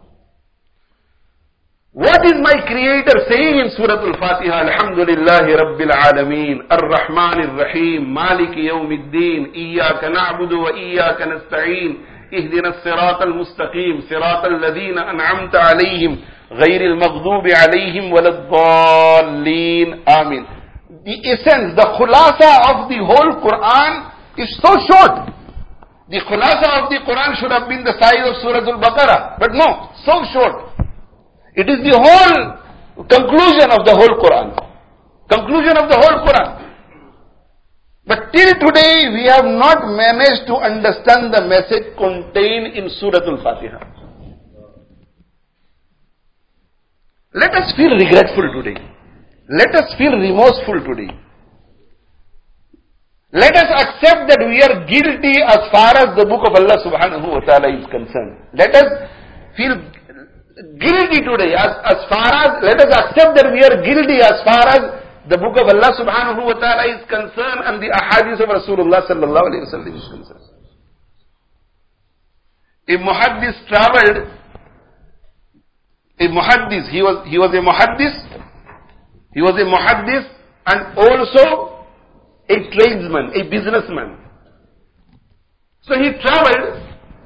What is my Creator saying in Surah Al-Fatiha? Alhamdulillahi Rabbil Alameen, Ar-Rahman Ar-Rahim, Maliki Yawmiddin, Iyaka na'budu wa Iyaka nasta'een, Ihdina as-Sirat al-Mustaqim, Sirat al-Ladhina an'amta alayhim, Ghayr al-Maghdubi alayhim walad-dallin. Amin. The essence, the khulasa of the whole Quran is so short. The khulasa of the Quran should have been the size of Surah Al-Baqarah, but no, so short. It is the whole conclusion of the whole Quran. Conclusion of the whole Quran. But till today we have not managed to understand the message contained in Surah Al-Fatiha. Let us feel regretful today. Let us feel remorseful today. Let us accept that we are guilty as far as the book of Allah subhanahu wa ta'ala is concerned. Let us feel guilty today let us accept that we are guilty as far as the book of Allah subhanahu wa ta'ala is concerned and the ahadith of Rasulullah sallallahu alayhi wa sallam is concerned. A muhaddis traveled, he was a muhaddis and also a tradesman, a businessman. So he traveled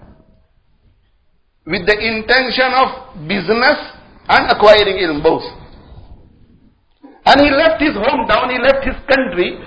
with the intention of business and acquiring ilm both. And he left his hometown, he left his country.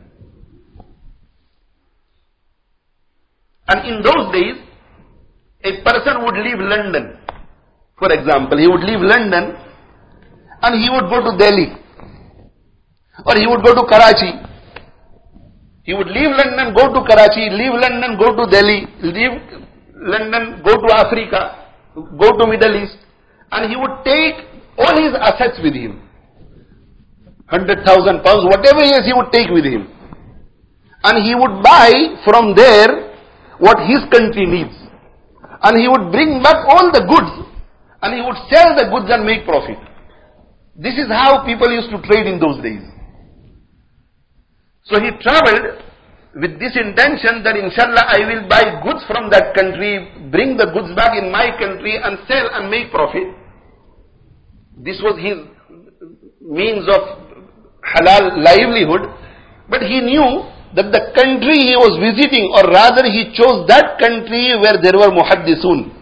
And in those days, a person would leave London. For example, he would leave London and he would go to Delhi. Or he would go to Karachi. He would leave London, go to Karachi, leave London, go to Delhi, leave London, go to Africa, go to Middle East, and he would take all his assets with him. 100,000 pounds, whatever it is, he would take with him. And he would buy from there what his country needs. And he would bring back all the goods, and he would sell the goods and make profit. This is how people used to trade in those days. So he traveled with this intention that inshallah I will buy goods from that country, bring the goods back in my country and sell and make profit. This was his means of halal livelihood. But he knew that the country he was visiting, or rather he chose that country where there were muhaddisun.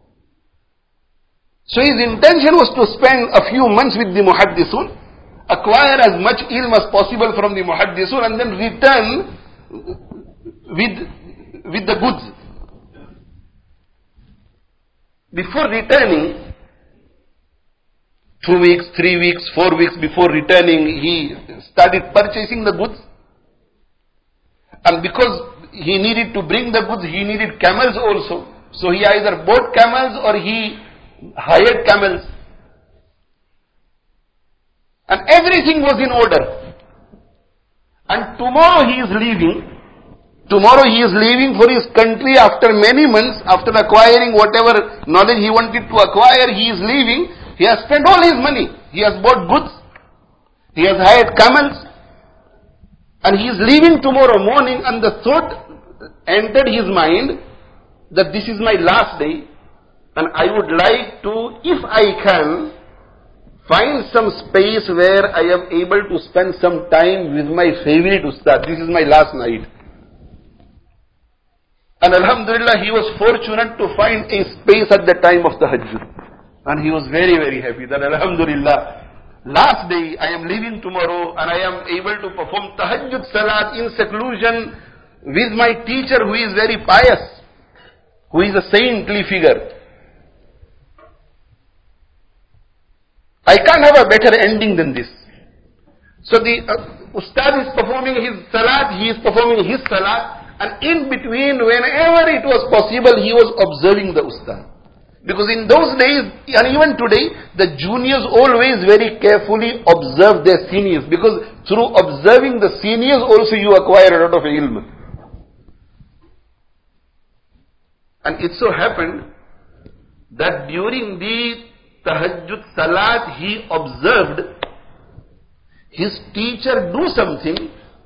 So his intention was to spend a few months with the muhaddisun, acquire as much ilm as possible from the muhaddisun and then return with the goods. Before returning, 2 weeks, 3 weeks, 4 weeks before returning, he started purchasing the goods. And because he needed to bring the goods, he needed camels also. So he either bought camels or he hired camels. And everything was in order. And tomorrow he is leaving. Tomorrow he is leaving for his country after many months, after acquiring whatever knowledge he wanted to acquire, he is leaving. He has spent all his money. He has bought goods. He has hired camels. And he is leaving tomorrow morning, and the thought entered his mind that this is my last day and I would like to, if I can, find some space where I am able to spend some time with my favorite ustad. This is my last night. And Alhamdulillah, he was fortunate to find a space at the time of the Hajj. And he was very, very happy that Alhamdulillah, last day, I am leaving tomorrow and I am able to perform tahajjud salat in seclusion with my teacher who is very pious, who is a saintly figure. I can't have a better ending than this. So the ustad is performing his salat, he is performing his salat, and in between, whenever it was possible, he was observing the ustad. Because in those days, and even today, the juniors always very carefully observe their seniors. Because through observing the seniors also you acquire a lot of ilm. And it so happened that during the tahajjud salat he observed his teacher do something,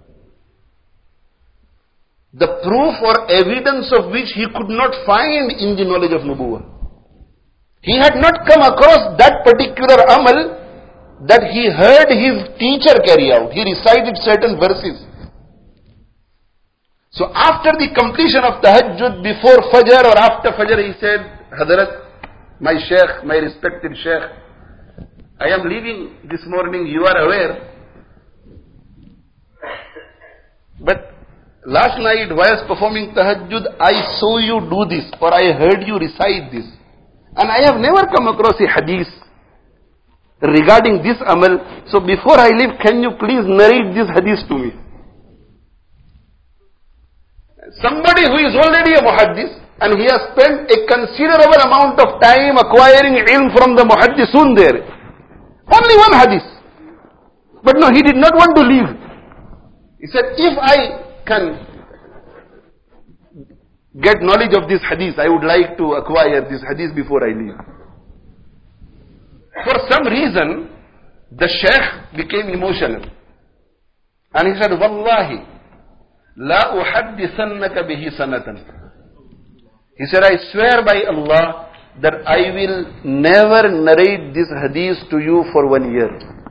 the proof or evidence of which he could not find in the knowledge of Nubuwwah. He had not come across that particular amal that he heard his teacher carry out. He recited certain verses. So after the completion of tahajjud, before Fajr or after Fajr, he said, Hadrat, my Shaykh, my respected Shaykh, I am leaving this morning, you are aware. But last night whilst performing tahajjud, I saw you do this, or I heard you recite this. And I have never come across a hadith regarding this amal. So before I leave, can you please narrate this hadith to me? Somebody who is already a muhaddis and he has spent a considerable amount of time acquiring ilm from the muhaddisun there. Only one hadith. But no, he did not want to leave. He said, if I can get knowledge of this hadith, I would like to acquire this hadith before I leave. For some reason, the Shaykh became emotional. And he said, Wallahi, la uhaddithannaka bihi sanatan. He said, I swear by Allah that I will never narrate this hadith to you for 1 year.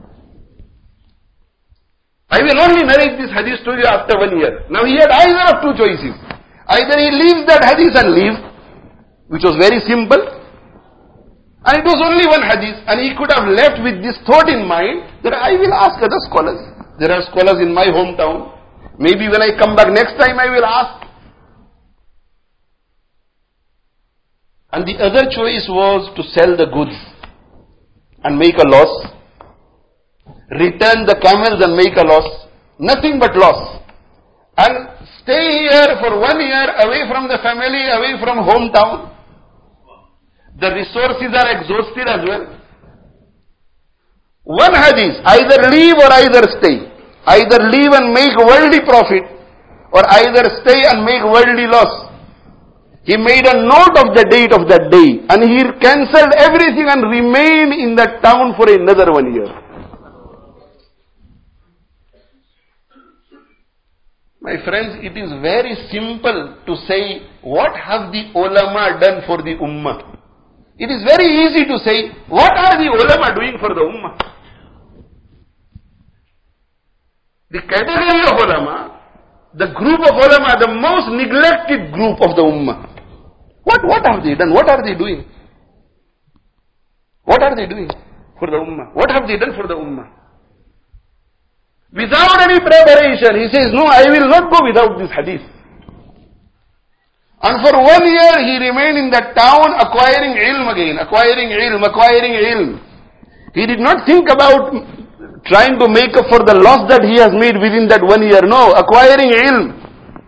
I will only narrate this hadith to you after 1 year. Now he had either of two choices. Either he leaves that hadith and leave, which was very simple, and it was only one hadith, and he could have left with this thought in mind that I will ask other scholars. There are scholars in my hometown. Maybe when I come back next time I will ask. And the other choice was to sell the goods and make a loss. Return the camels and make a loss. Nothing but loss. And stay here for 1 year away from the family, away from hometown. The resources are exhausted as well. One hadith, either leave or either stay. Either leave and make worldly profit, or either stay and make worldly loss. He made a note of the date of that day, and he cancelled everything and remained in that town for another 1 year. My friends, it is very simple to say, what have the ulama done for the ummah? It is very easy to say, what are the ulama doing for the ummah? The category of ulama, the group of ulama, the most neglected group of the ummah. What have they done? What are they doing? What are they doing for the ummah? What have they done for the ummah? Without any preparation, he says, no, I will not go without this hadith. And for 1 year he remained in that town acquiring ilm again, acquiring ilm. He did not think about trying to make up for the loss that he has made within that 1 year. No, acquiring ilm.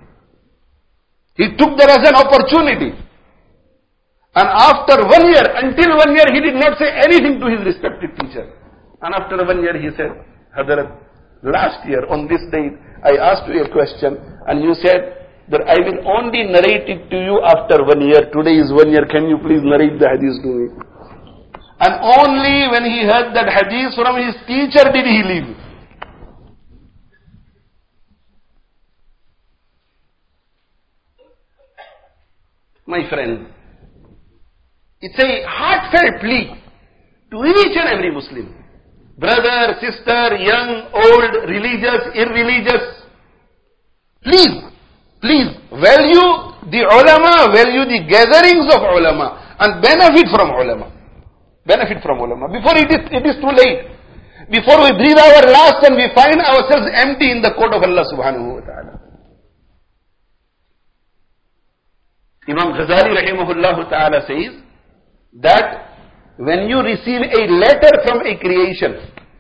He took that as an opportunity. And after 1 year, until 1 year, he did not say anything to his respected teacher. And after 1 year, he said, Hadrat, last year on this date, I asked you a question and you said that I will only narrate it to you after 1 year. Today is 1 year, can you please narrate the hadith to me? And only when he heard that hadith from his teacher did he leave. My friend, it's a heartfelt plea to each and every Muslim. Brother, sister, young, old, religious, irreligious. Please value the ulama, value the gatherings of ulama and benefit from ulama. Benefit from ulama. Before it is too late. Before we breathe our last and we find ourselves empty in the court of Allah subhanahu wa ta'ala. Imam Ghazali rahimahullah ta'ala says that when you receive a letter from a creation,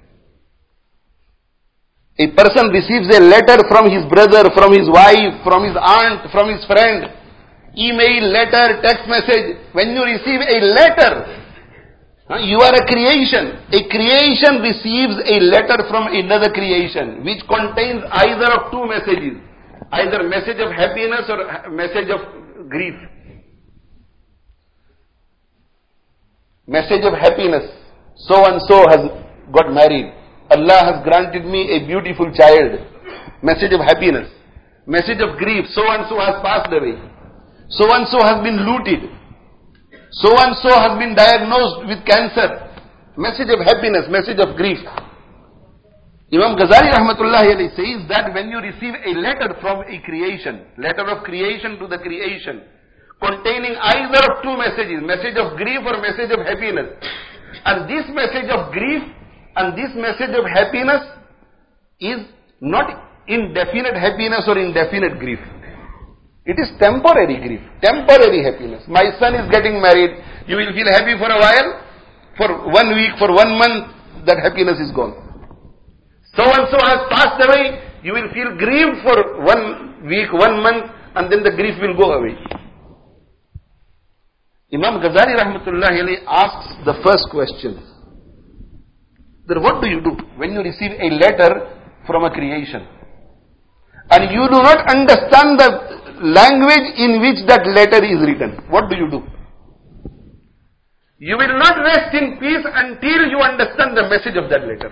a person receives a letter from his brother, from his wife, from his aunt, from his friend, email, letter, text message. When you receive a letter, you are a creation. A creation receives a letter from another creation which contains either of two messages. Either message of happiness or message of grief. Message of happiness. So and so has got married. Allah has granted me a beautiful child. Message of happiness. Message of grief. So and so has passed away. So and so has been looted. So and so has been diagnosed with cancer. Message of happiness, message of grief. Imam Ghazali rahmatullahi alayhi says that when you receive a letter from a creation, letter of creation to the creation, containing either of two messages, message of grief or message of happiness, and this message of grief and this message of happiness is not indefinite happiness or indefinite grief. It is temporary grief, temporary happiness. My son is getting married. You will feel happy for a while. For 1 week, for 1 month, that happiness is gone. So and so has passed away. You will feel grieved for 1 week, 1 month, and then the grief will go away. Imam Ghazali rahmatullahi alayhi asks the first question. Then what do you do when you receive a letter from a creation and you do not understand the language in which that letter is written? What do you do? You will not rest in peace until you understand the message of that letter.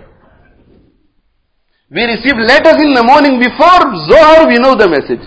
We receive letters in the morning before Zohar, we know the message.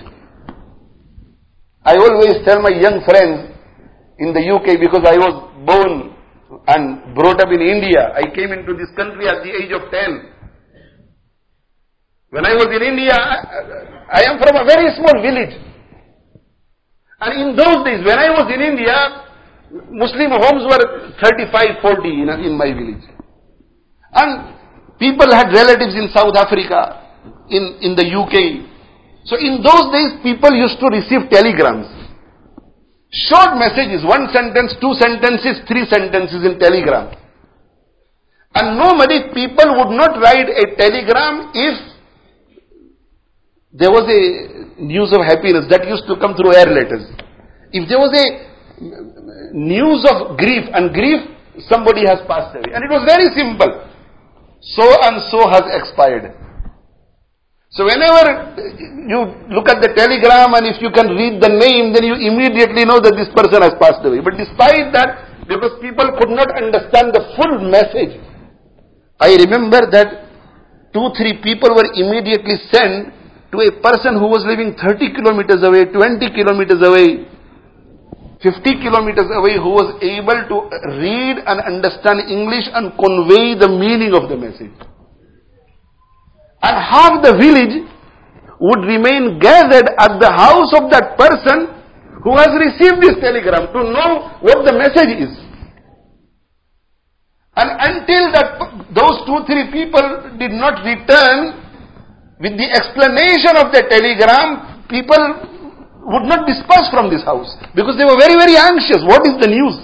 I always tell my young friends in the UK, because I was born and brought up in India. I came into this country at the age of 10. When I was in India, I am from a very small village. And in those days, when I was in India, Muslim homes were 35, 40 in my village. And people had relatives in South Africa, in the UK. So in those days, people used to receive telegrams. Short messages, 1 sentence, 2 sentences, 3 sentences in telegram. And normally people would not write a telegram if there was a news of happiness that used to come through air letters. If there was a news of grief, and grief, somebody has passed away. And it was very simple. So and so has expired. So whenever you look at the telegram and if you can read the name, then you immediately know that this person has passed away. But despite that, because people could not understand the full message, I remember that 2-3 people were immediately sent to a person who was living 30 kilometers away, 20 kilometers away, 50 kilometers away, who was able to read and understand English and convey the meaning of the message. And half the village would remain gathered at the house of that person who has received this telegram to know what the message is. And until those 2-3 people did not return with the explanation of the telegram, people would not disperse from this house because they were very, very anxious. What is the news?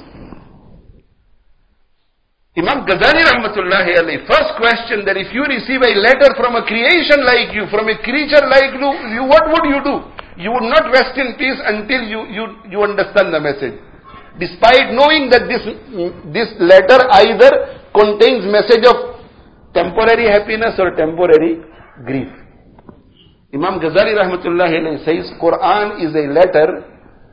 Imam Ghazali rahmatullahi alayhi, first question, that if you receive a letter from a creation like you, from a creature like you, what would you do? You would not rest in peace until you understand the message. Despite knowing that this letter either contains message of temporary happiness or temporary grief. Imam Ghazali rahmatullahi alayhi says, Quran is a letter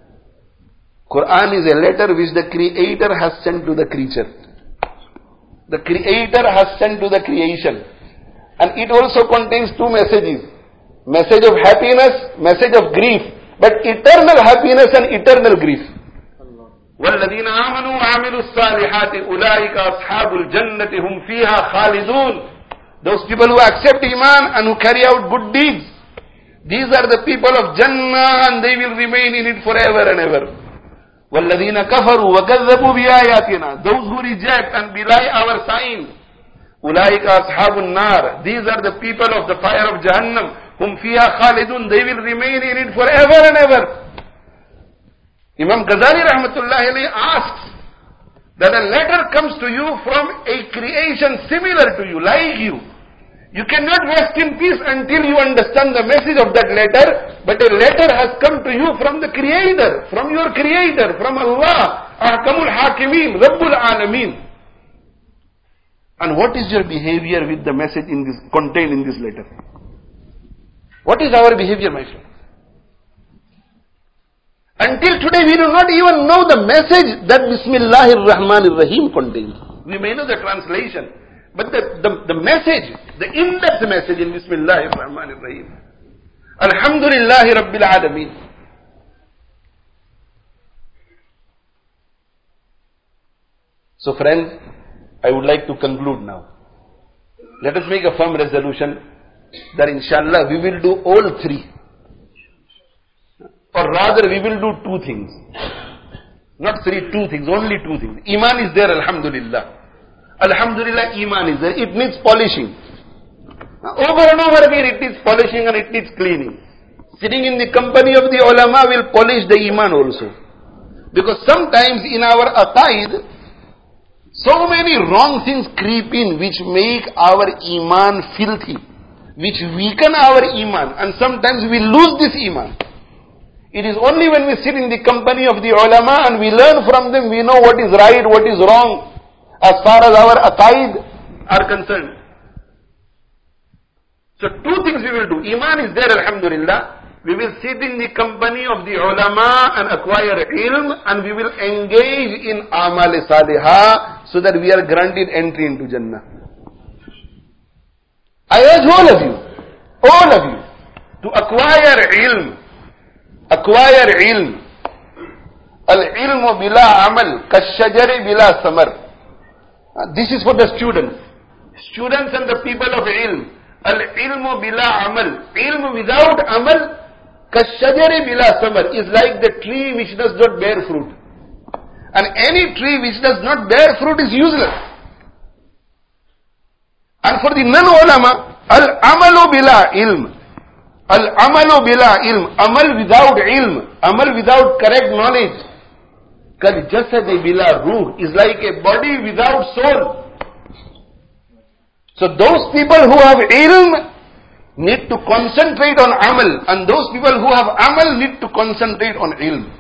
which the Creator has sent to the creature. The Creator has sent to the creation. And it also contains 2 messages. Message of happiness, message of grief. But eternal happiness and eternal grief. وَالَّذِينَ آمَنُوا وَعَمِلُوا الصَّالِحَاتِ أُولَٰئِكَ أَصْحَابُ الْجَنَّةِ هُمْ فِيهَا خَالِدُونَ. Those people who accept Iman and who carry out good deeds, these are the people of Jannah and they will remain in it forever and ever. وَالَّذِينَ كَفَرُوا وَكَذَّبُوا بِآيَاتِنَا. Those who reject and belie our signs, أُولَٰئِكَ أَصْحَابُ النَّارِ. These are the people of the fire of Jahannam. هُمْ فِيهَا خَالِدُونَ. They will remain in it forever and ever. Imam Ghazali rahmatullahi alayhi asks that a letter comes to you from a creation similar to you, like you. You cannot rest in peace until you understand the message of that letter, but a letter has come to you from the Creator, from your Creator, from Allah, Ahkamul Hakimin, Rabbul Alameen. And what is your behavior with the message contained in this letter? What is our behavior, my friend? Until today we do not even know the message that Bismillahir Rahmanir Rahim contains. We may know the translation, but the message, the in-depth message in Bismillahir Rahmanir Rahim. Alhamdulillahi Rabbil Alameen. So friends, I would like to conclude now. Let us make a firm resolution that inshallah we will do all three. Or rather we will do two things. Not three, two things, only two things. Iman is there, alhamdulillah. Alhamdulillah, Iman is there. It needs polishing. Over and over again it needs polishing and it needs cleaning. Sitting in the company of the ulama will polish the Iman also. Because sometimes in our aqaid, so many wrong things creep in which make our Iman filthy, which weaken our Iman, and sometimes we lose this Iman. It is only when we sit in the company of the ulama and we learn from them, we know what is right, what is wrong, as far as our aqaid are concerned. So two things we will do. Iman is there, alhamdulillah. We will sit in the company of the ulama and acquire ilm, and we will engage in amal salihah so that we are granted entry into Jannah. I urge all of you to acquire ilm. Acquire ilm. Al-ilmu bila amal, kashajari bila samar. This is for the students. Students and the people of ilm. Al-ilmu bila amal. Ilm without amal, kashajari bila samar, is like the tree which does not bear fruit. And any tree which does not bear fruit is useless. And for the non-ulama, al-amalu bila ilm. Al-amalu bila ilm. Amal without ilm. Amal without correct knowledge. Kal jasadi bila ruh, is like a body without soul. So those people who have ilm need to concentrate on amal, and those people who have amal need to concentrate on ilm.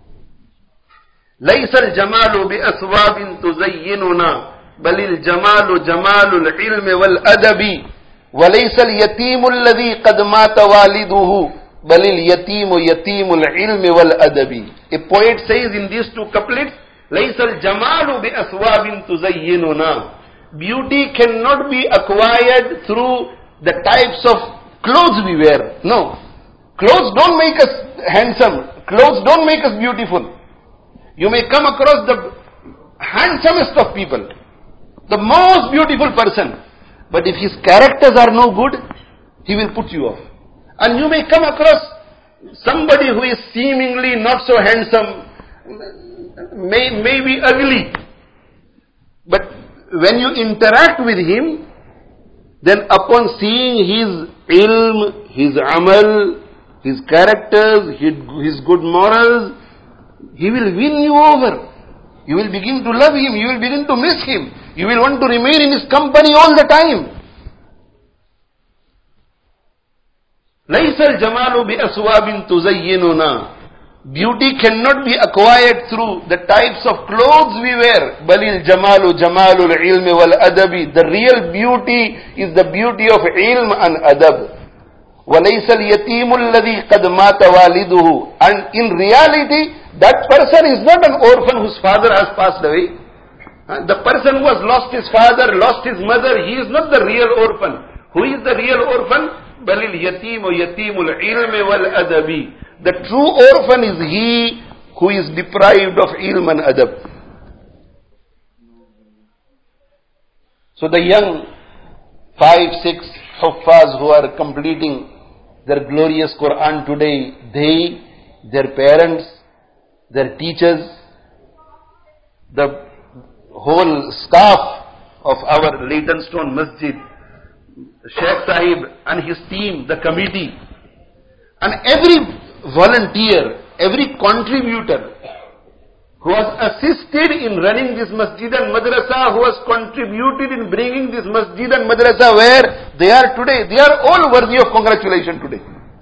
ليس الجمال بأثواب تزيننا بل الجمال جمال العلم والأدب وليس اليتيم الذي قد مات والده بل اليتيم يتيم العلم والأدب. A poet says in these two couplets, ليس الجمال بأثواب تزيننا. Beauty cannot be acquired through the types of clothes we wear. No. Clothes don't make us handsome. Clothes don't make us beautiful. You may come across the handsomest of people, the most beautiful person, but if his characters are no good, he will put you off. And you may come across somebody who is seemingly not so handsome, may be ugly, but when you interact with him, then upon seeing his ilm, his amal, his characters, his good morals, he will win you over. You will begin to love him. You will begin to miss him. You will want to remain in his company all the time. لَيْسَ الْجَمَالُ بِأَسْوَابٍ تُزَيِّنُنَا. Beauty cannot be acquired through the types of clothes we wear. بَلِ الْجَمَالُ جَمَالُ الْعِلْمِ وَالْأَدَبِ. The real beauty is the beauty of ilm and adab. وَلَيْسَ الْيَتِيمُ الَّذِي قَدْ مَاتَ وَالِدُهُ. And in reality, that person is not an orphan whose father has passed away. The person who has lost his father, lost his mother, he is not the real orphan. Who is the real orphan? بَلِ الْيَتِيمُ يَتِيمُ الْعِلْمِ وَالْأَدَبِ. The true orphan is he who is deprived of ilm and adab. So the young 5, 6 huffaz who are completing their glorious Quran today, they, their parents, their teachers, the whole staff of our Leytonstone Masjid, Sheikh Sahib and his team, the committee, and every volunteer, every contributor who has assisted in running this masjid and madrasa, who has contributed in bringing this masjid and madrasa where they are today, they are all worthy of congratulation today.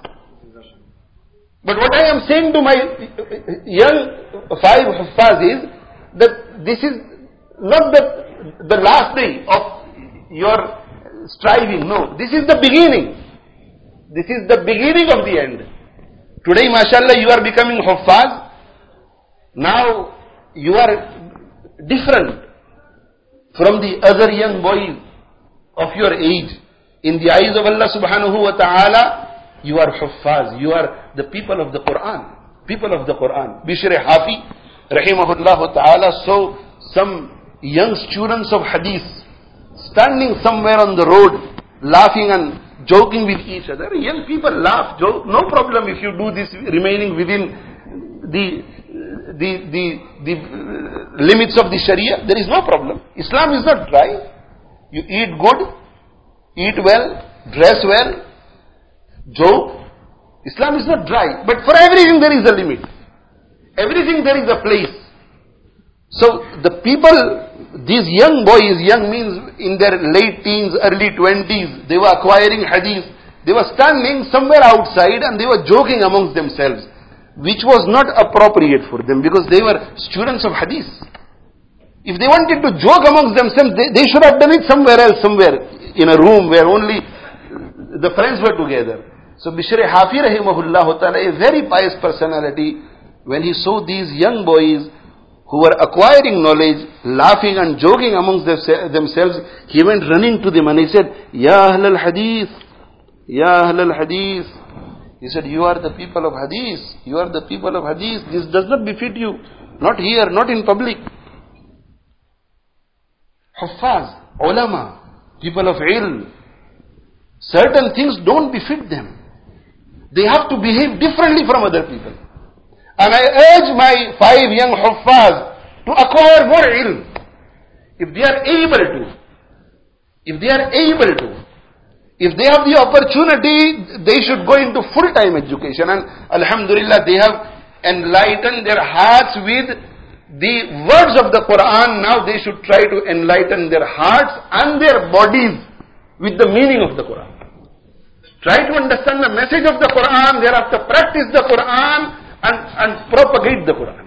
But what I am saying to my young 5 huffaz is that this is not the last day of your striving. No, this is the beginning. This is the beginning of the end. Today, mashallah, you are becoming huffaz. Now you are different from the other young boys of your age. In the eyes of Allah subhanahu wa ta'ala, you are huffaz, you are the people of the Quran. People of the Quran. Bishr Hafi, rahimahullah ta'ala, saw some young students of hadith standing somewhere on the road, laughing and joking with each other. Young people laugh, joke, no problem if you do this, remaining within the limits of the Sharia, there is no problem. Islam is not dry. You eat good, eat well, dress well, joke. Islam is not dry. But for everything there is a limit. Everything there is a place. So the people, these young boys, young means in their late teens, early 20s, they were acquiring hadith. They were standing somewhere outside and they were joking amongst themselves, which was not appropriate for them because they were students of hadith. If they wanted to joke amongst themselves, they should have done it somewhere else, somewhere in a room where only the friends were together. So Bishr Hafi rahimahullah ta'ala, a very pious personality, when he saw these young boys who were acquiring knowledge, laughing and joking amongst themselves, he went running to them and he said, Ya Ahl al-Hadith, Ya Ahl al-Hadith. He said, you are the people of hadith. You are the people of hadith. This does not befit you. Not here, not in public. Huffaz, ulama, people of ilm. Certain things don't befit them. They have to behave differently from other people. And I urge my 5 young huffaz to acquire more ilm. If they are able to, if they have the opportunity, they should go into full-time education. And alhamdulillah, they have enlightened their hearts with the words of the Quran. Now they should try to enlighten their hearts and their bodies with the meaning of the Quran. Try to understand the message of the Quran, thereafter practice the Quran and propagate the Quran.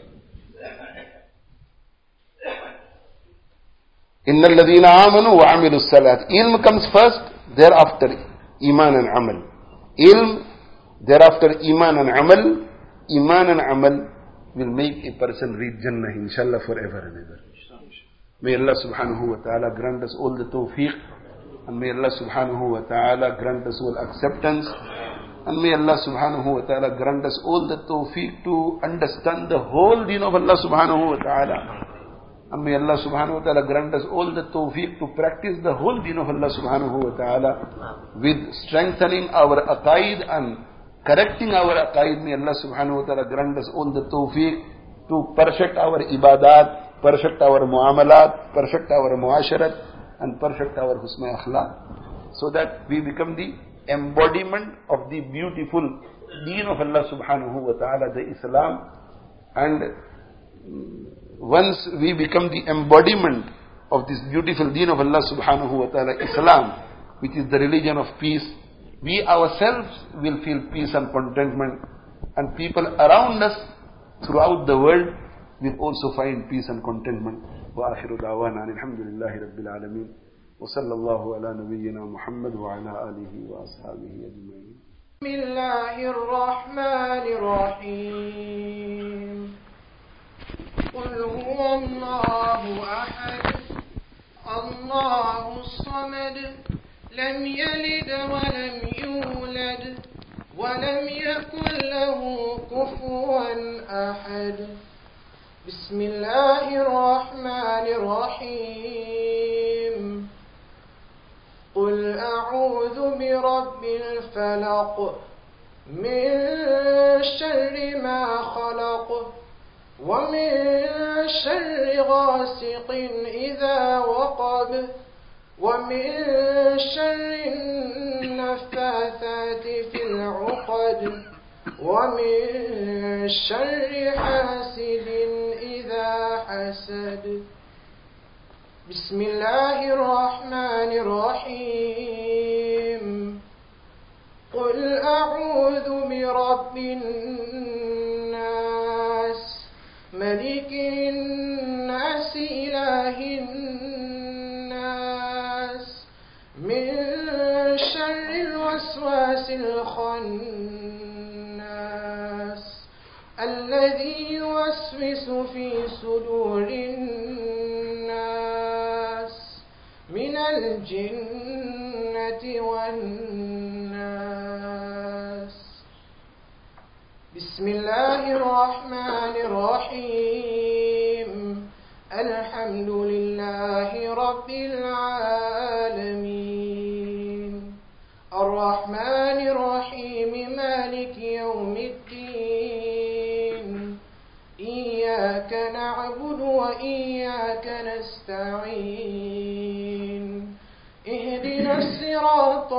Inna alladhina amanu wa amilu salat. Ilm comes first, thereafter iman and amal. Ilm, thereafter iman and amal. Iman and amal will make a person reach Jannah, inshallah, forever and ever. May Allah subhanahu wa ta'ala grant us all the tawfiq. And may Allah subhanahu wa ta'ala grant us all acceptance. And may Allah subhanahu wa ta'ala grant us all the tawfiq to understand the whole deen of Allah subhanahu wa ta'ala. And may Allah subhanahu wa ta'ala grant us all the tawfiq to practice the whole deen of Allah subhanahu wa ta'ala with strengthening our aqaid and correcting our aqaid. May Allah subhanahu wa ta'ala grant us all the tawfiq to perfect our ibadat, perfect our muamalat, perfect our muasharat, and perfect our husn akhlaq, so that we become the embodiment of the beautiful deen of Allah subhanahu wa ta'ala, the Islam. And once we become the embodiment of this beautiful deen of Allah subhanahu wa ta'ala, Islam, which is the religion of peace, we ourselves will feel peace and contentment, and people around us throughout the world will also find peace and contentment. وآخر دعوانا الحمد لله رب العالمين وصلى الله على نبينا محمد وعلى آله وأصحابه أجمعين. بسم الله الرحمن الرحيم. قل هو الله أحد الله الصمد لم يلد ولم يولد ولم يكن له كفوا أحد. بسم الله الرحمن الرحيم. قل أعوذ برب الفلق من شر ما خلق ومن شر غاسق إذا وقب ومن شر النفاثات في العقد ومن شر حاسد إذا حسد. بسم الله الرحمن الرحيم. قل أعوذ برب الناس ملك الناس إله الناس من شر الوسواس الخناس الذي يوسوس يوسوس في صدور الناس من الجنة والناس. بسم الله الرحمن الرحيم. الحمد لله رب العالمين. الرحمن الرحيم مالك يوم الدين. إياك نعبد وإياك نستعين. اهدنا الصراط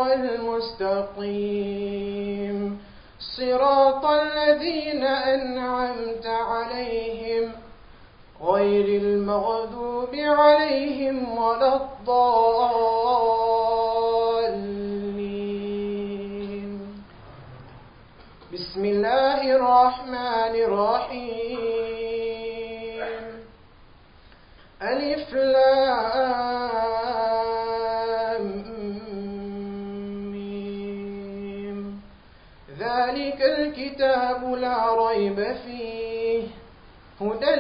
المستقيم صراط الذين أنعمت عليهم غير المغضوب عليهم ولا الضالين. بسم الله الرحمن الرحيم. ألف لام ميم. ذلك الكتاب لا ريب فيه هدى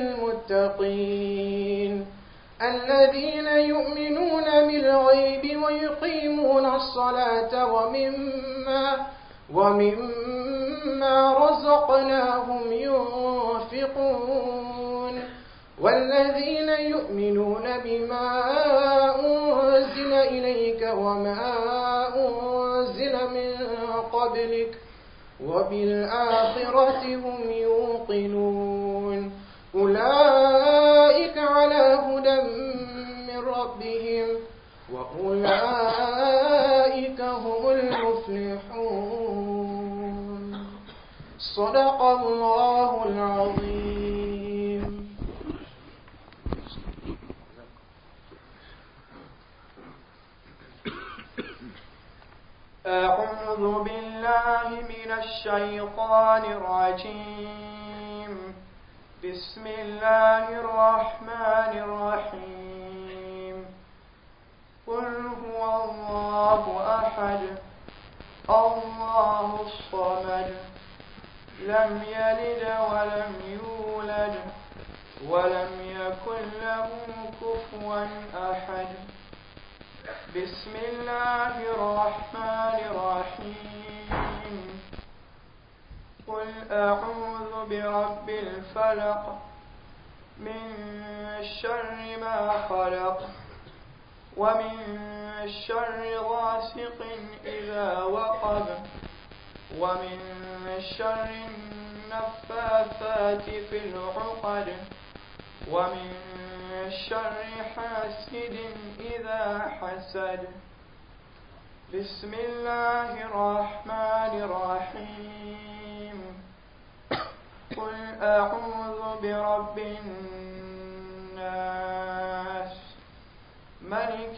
للمتقين الذين يؤمنون بالغيب ويقيمون الصلاة ومما رزقناهم ينفقون والذين يؤمنون بما أنزل إليك وما أنزل من قبلك وبالآخرة هم يوقنون أولئك على هدى من ربهم وأولئك هم المفلحون. صدق الله العظيم. أعوذ بالله من الشيطان الرجيم. بسم الله الرحمن الرحيم. قل هو الله أحد الله الصمد لم يلد ولم يولد ولم يكن له كفوا أحد. بسم الله الرحمن الرحيم. قل أعوذ برب الفلق من شر ما خلق ومن شر غاسق إذا وقب ومن شر النفاثات في العقد ومن شر حاسد إذا حسد. بسم الله الرحمن الرحيم. قل أعوذ برب الناس ملك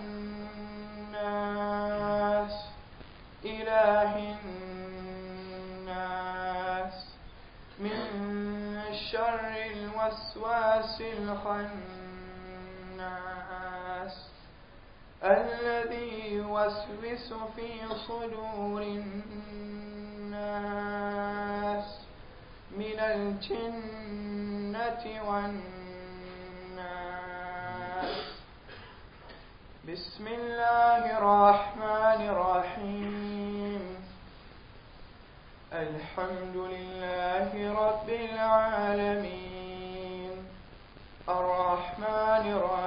الناس إله الناس من شر الوسواس الخناس الذي يوسوس في صدور الناس من الجنة والناس. بسم الله الرحمن الرحيم. الحمد لله رب العالمين الرحمن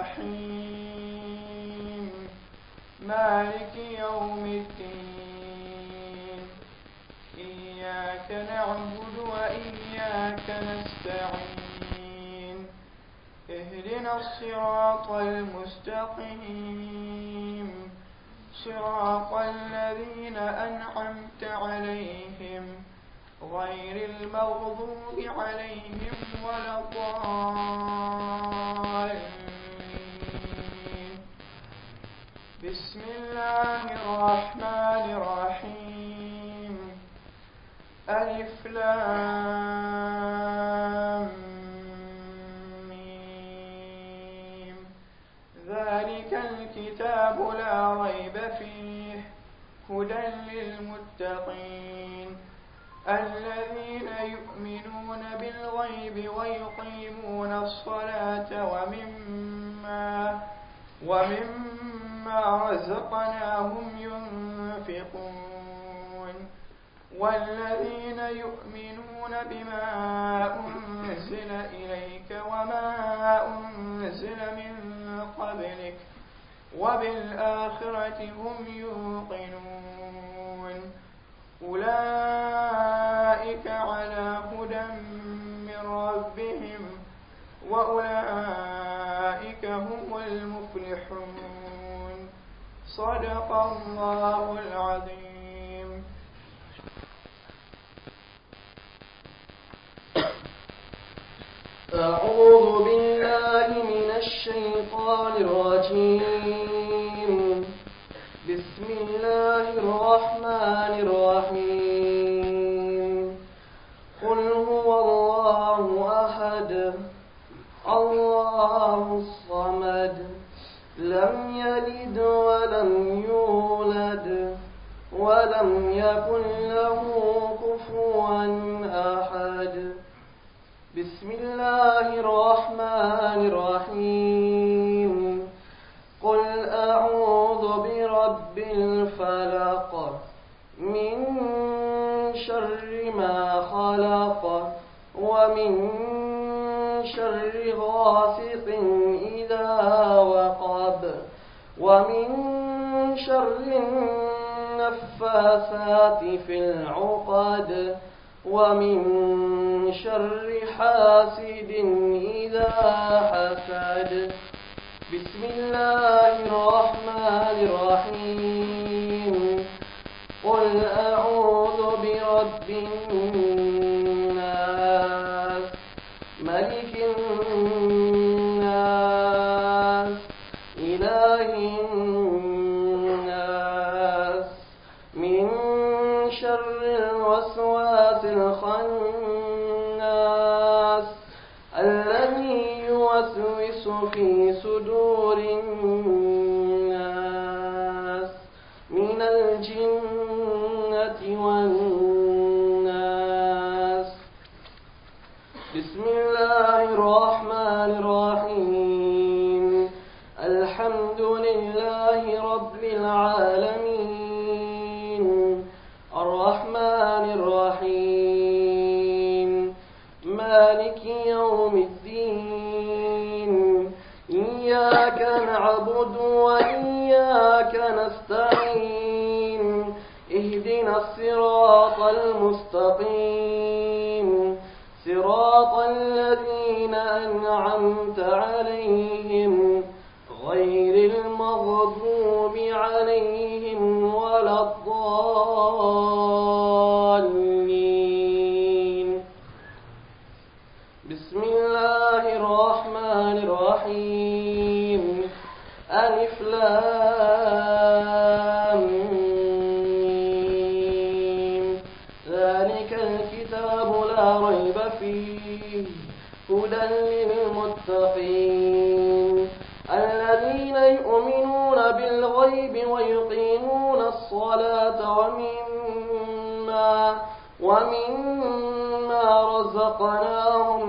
الرحيم مالك يوم الدين. إياك نعبد وإياك نستعين. اهدنا الصراط المستقيم صراط الذين أنعمت عليهم غير المغضوب عليهم ولا الضالين. بسم الله الرحمن الرحيم. ألف لام ميم. ذلك الكتاب لا ريب فيه هدى للمتقين الذين يؤمنون بالغيب ويقيمون الصلاة ومما رزقناهم ينفقون والذين يؤمنون بما أنزل إليك وما أنزل من قبلك وبالآخرة هم يوقنون أولئك على هدى من ربهم وأولئك هم المفلحون صدق الله العظيم. أعوذ بالله من الشيطان الرجيم. بسم الله الرحمن الرحيم. قل هو الله أحد الله الصمد لم يلد ولم يولد ولم يكن له كفوا أحد. بسم الله الرحمن الرحيم. قل أعوذ برب الفلق من شر ما خلق ومن شر غاسق إذا وقب ومن شر النفاثات في العقد ومن شر حاسد إذا حسد. بسم الله الرحمن الرحيم. قل أعوذ برب الناس ملك الناس إله الناس من شر الوسواس الخناس الذي يوسوس في صدور الناس من الجنة والناس. بسم الله الرحمن الرحيم. الحمد لله رب العالمين الرحمن الرحيم مالك يوم الدين. إياك نعبد وإياك نستعين. اهدنا الصراط المستقيم صراط الذين أنعمت عليهم غير المغضوب عليهم ولا الضالين. بسم الله الرحمن الرحيم. ألف لام ميم. ذلك الكتاب لا ريب فيه هدى للمتقين الذين يؤمنون بالغيب ويقيمون الصلاة ومما رزقناهم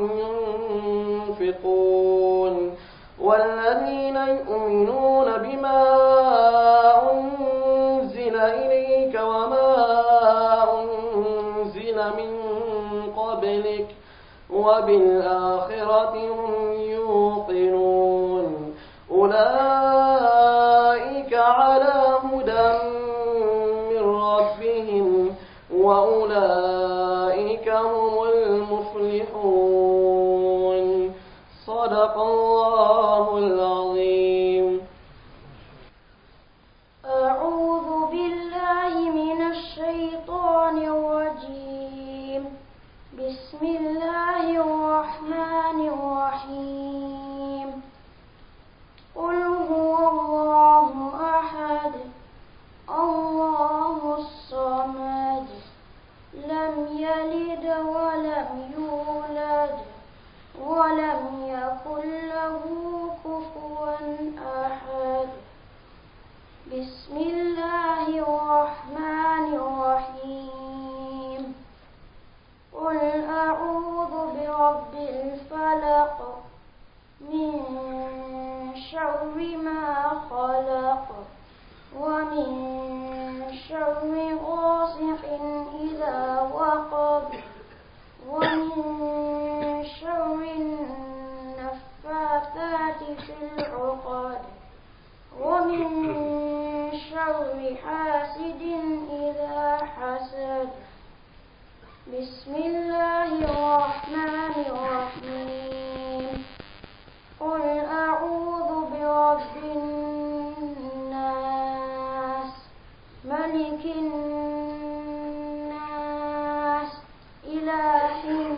ينفقون والذين يؤمنون بما أنزل إليك وما أنزل من قبلك وبالآخرة هم يوقنون أولئك على هدى من ربهم وأولئك هم المفلحون صدق الله العظيم. أعوذ بالله من الشيطان الرجيم. بسم الله الرحمن الرحيم. قل هو الله أحد الله الصمد لم يلد ولم يولد ولم يكن له كفوا شر ما خلق ومن شر غاسق إذا وقب ومن شر النفاثات في العقد ومن شر حاسد إذا حسد. بسم الله الرحمن الرحيم. قل أعوذ برب الناس ملك الناس إله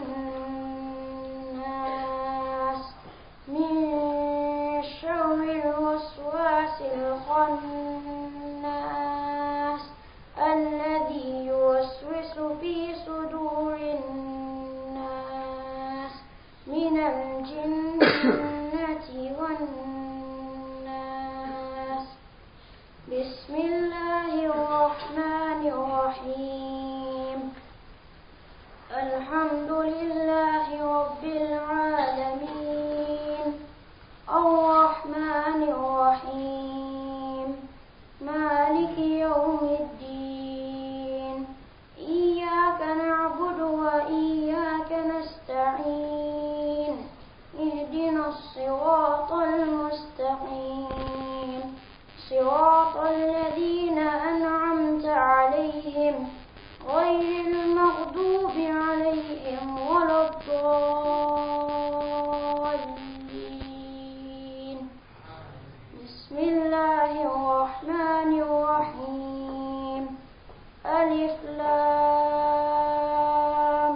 الناس من شر الوسواس الخناس الذي يوسوس في صدور الناس من الجنة والناس. بسم الله الرحمن الرحيم. الحمد لله رب العالمين الرحمن الرحيم مالك يوم الدين إياك نعبد وإياك نستعين اهدنا الصراط المستقيم صراط الذين أنعمت عليهم غير المغضوب عليهم ولا الضالين. بسم الله الرحمن الرحيم. ألف لام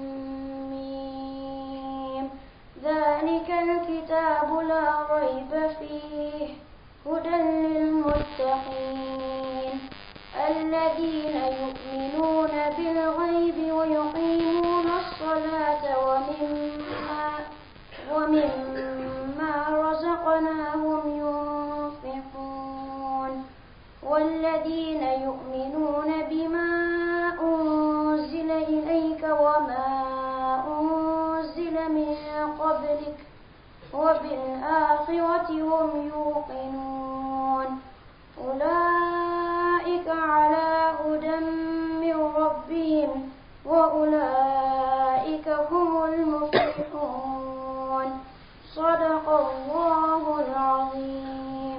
ميم ذلك الكتاب لا ريب فيه هدى للمتقين الذين يؤمنون بالغيب ويقيمون الصلاة ومما رزقناهم ينفقون والذين يؤمنون بما أنزل إليك وما أنزل من قبلك وبالآخرة هم يوقنون أولئك على هدى من ربهم وأولئك هم المفلحون. صدق الله العظيم.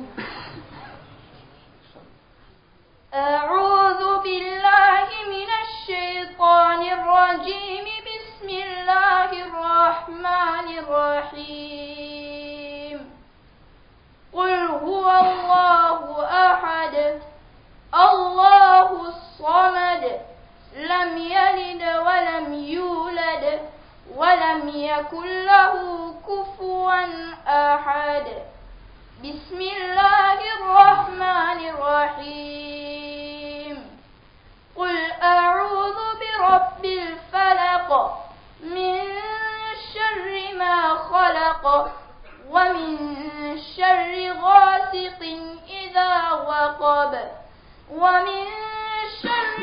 أعوذ بالله من الشيطان الرجيم. بسم الله الرحمن الرحيم. قل هو الله أحد الله الصمد لم يلد ولم يولد ولم يكن له كفوا أحد. بسم الله الرحمن الرحيم. قل أعوذ برب الفلق من شر ما خلق ومن شر غاسق إذا وقب ومن شر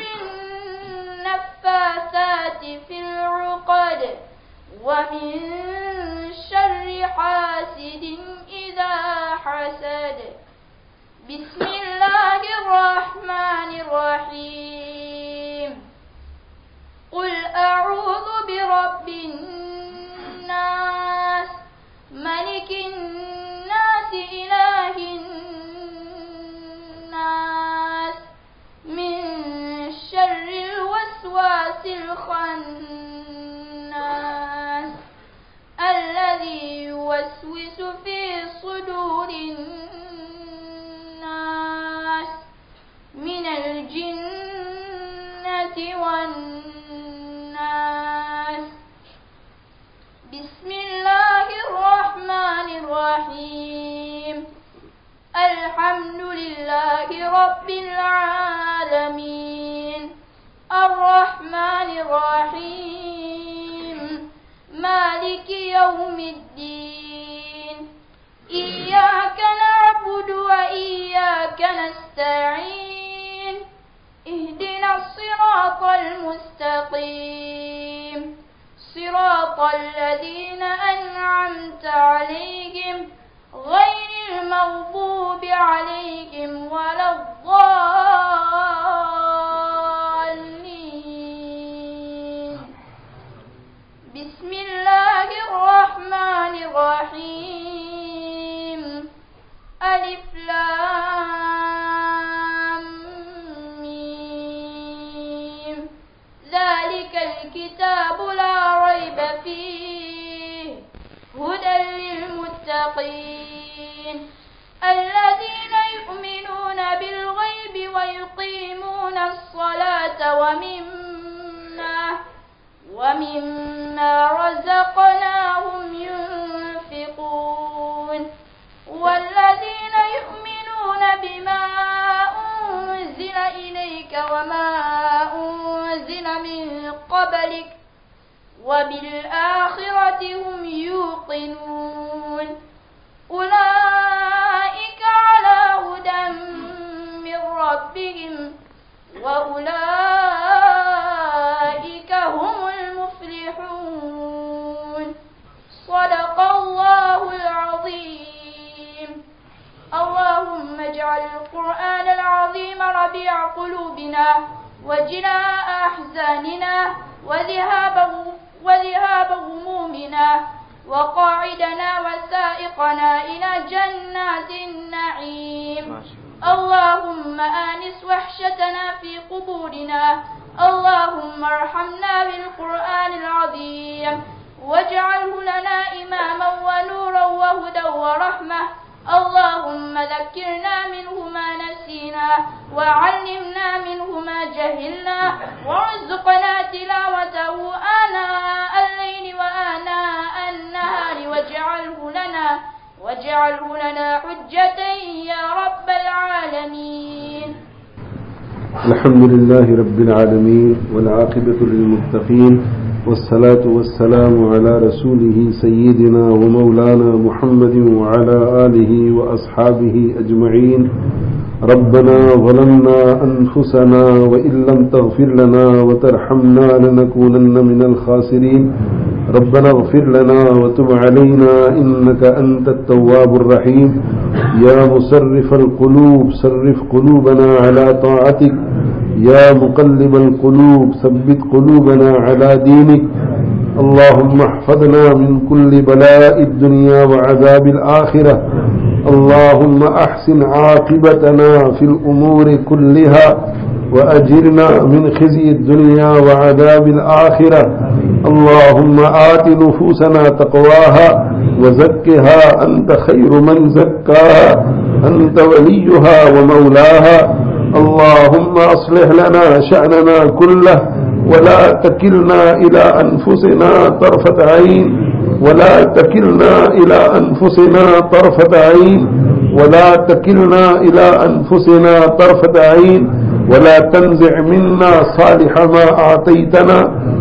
النفاثات في العقد ومن شر حاسد إذا حسد. بسم الله الرحمن الرحيم. قل أعوذ برب الناس ملك الناس إله الناس من شر الوسواس الخناس الذي يوسوس في صدور الناس من الجنة والناس. بسم الله الرحمن الرحيم. الحمد لله رب العالمين الرحمن الرحيم مالك يوم الدين إياك نعبد وإياك نستعين اهدنا الصراط المستقيم صراط الذين أنعمت عليهم غير المغضوب عليهم ولا الضالين. بسم الله الرحمن الرحيم. ألف لام ميم. ذلك الكتاب لا ريب فيه هدى للمتقين الذين يؤمنون بالغيب ويقيمون الصلاة ومما رزقناهم ينفقون والذين يؤمنون بما أنزل إليك وما أنزل من قبلك وبالآخرة هم يوقنون أولئك على هدى من ربهم وأولئك هم المفلحون. صدق الله العظيم. اللهم اجعل القرآن العظيم ربيع قلوبنا وجلاء أحزاننا وذهاب همومنا وقاعدنا وسائقنا إلى جنات النعيم. اللهم آنس وحشتنا في قبورنا. اللهم ارحمنا بالقرآن العظيم واجعله لنا إماما ونورا وهدى ورحمة. اللهم ذكرنا منه ما نسينا وعلمنا منه ما جهلنا وارزقنا تلاوته آناء الليل وآناء النهار واجعله لنا حجة يا رب العالمين. الحمد لله رب العالمين والعاقبة للمتقين والصلاة والسلام على رسوله سيدنا ومولانا محمد وعلى آله وأصحابه أجمعين. ربنا ظلمنا أنفسنا وإن لم تغفر لنا وترحمنا لنكونن من الخاسرين. ربنا اغفر لنا وتب علينا إنك أنت التواب الرحيم. يا مصرف القلوب صرف قلوبنا على طاعتك. يا مقلب القلوب ثبت قلوبنا على دينك. اللهم احفظنا من كل بلاء الدنيا وعذاب الآخرة. اللهم أحسن عاقبتنا في الأمور كلها وأجرنا من خزي الدنيا وعذاب الآخرة. اللهم آت نفوسنا تقواها وزكها أنت خير من زكاها أنت وليها ومولاها. اللهم أصلح لنا شأننا كله ولا تكلنا إلى أنفسنا طرفة عين ولا تكلنا إلى أنفسنا طرفة عين ولا تكلنا إلى أنفسنا طرفة عين ولا تنزع منا صالح ما أعطيتنا.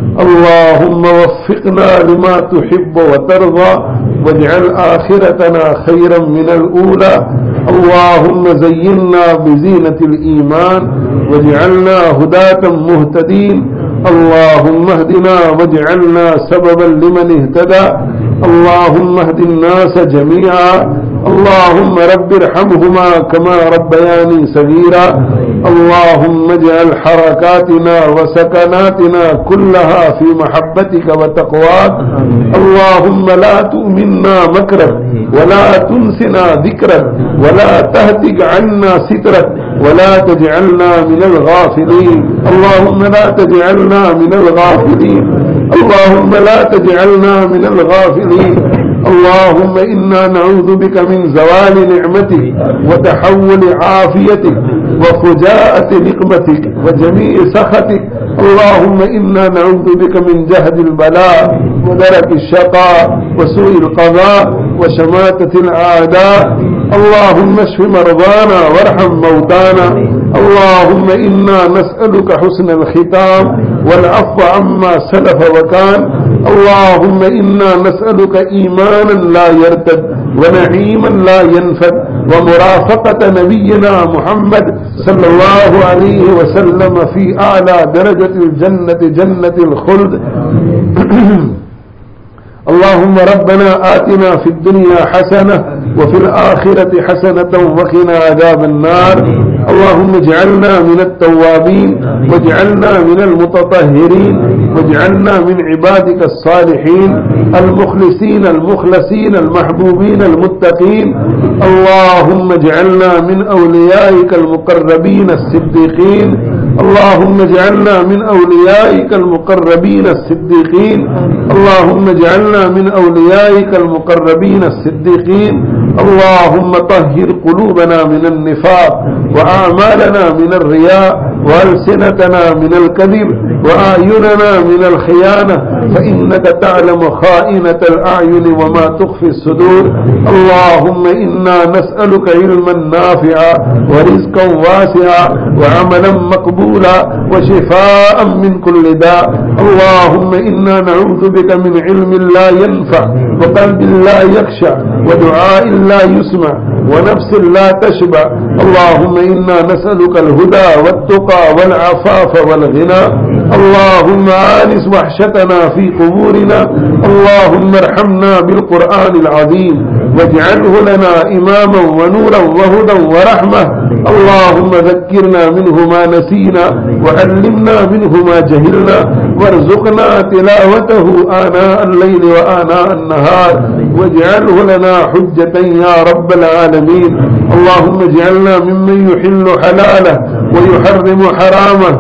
اللهم وفقنا لما تحب وترضى واجعل آخرتنا خيرا من الأولى. اللهم زينا بزينة الإيمان واجعلنا هداة مهتدين. اللهم اهدنا واجعلنا سببا لمن اهتدى. اللهم اهد الناس جميعا. اللهم رب ارحمهما كما ربياني صغيرا. اللهم اجعل حركاتنا وسكناتنا كلها في محبتك وتقواك. اللهم لا تؤمنا مكرك ولا تنسنا ذكرك ولا تهتك عنا سترك ولا تجعلنا من الغافلين. اللهم لا تجعلنا من الغافلين. اللهم لا تجعلنا من الغافلين. اللهم إنا نعوذ بك من زوال نعمتك وتحول عافيتك وفجاءة نقمتك وجميع سخطك. اللهم إنا نعوذ بك من جهد البلاء ودرك الشقاء وسوء القضاء وشماتة الأعداء. اللهم اشف مرضانا وارحم موتانا. اللهم إنا نسألك حسن الختام والعفو عما سلف وكان. اللهم إنا نسألك إيمانا لا يرتد ونعيما لا ينفد ومرافقة نبينا محمد صلى الله عليه وسلم في أعلى درجة الجنة جنة الخلد. اللهم ربنا آتنا في الدنيا حسنة وفي الآخرة حسنة وقنا عذاب النار. اللهم اجعلنا من التوابين واجعلنا من المتطهرين واجعلنا من عبادك الصالحين المخلصين المخلصين المحبوبين المتقين. اللهم اجعلنا من أوليائك المقربين الصديقين. اللهم اجعلنا من أوليائك المقربين الصديقين. اللهم اجعلنا من أوليائك المقربين الصديقين. اللهم طهر قلوبنا من النفاق وأعمالنا من الرياء وألسنتنا من الكذب وأعيننا من الخيانة فإنك تعلم خائنة الأعين وما تخفي الصدور. اللهم إنا نسألك علما نافعا ورزقا واسعا وعملا مقبولا وشفاء من كل داء. اللهم إنا نعوذ بك من علم لا ينفع وقلب لا يخشع ودعاء لا يسمع ونفس لا تشبع. اللهم إنا نسألك الهدى والتقى والعفاف والغنى. اللهم آنس وحشتنا في قبورنا. اللهم ارحمنا بالقرآن العظيم واجعله لنا إماما ونورا وهدى ورحمة. اللهم ذكرنا منه ما نسينا وعلمنا منه ما جهلنا وارزقنا تلاوته آناء الليل وآناء النهار واجعله لنا حجة يا رب العالمين. اللهم اجعلنا ممن يحل حلاله ويحرم حرامه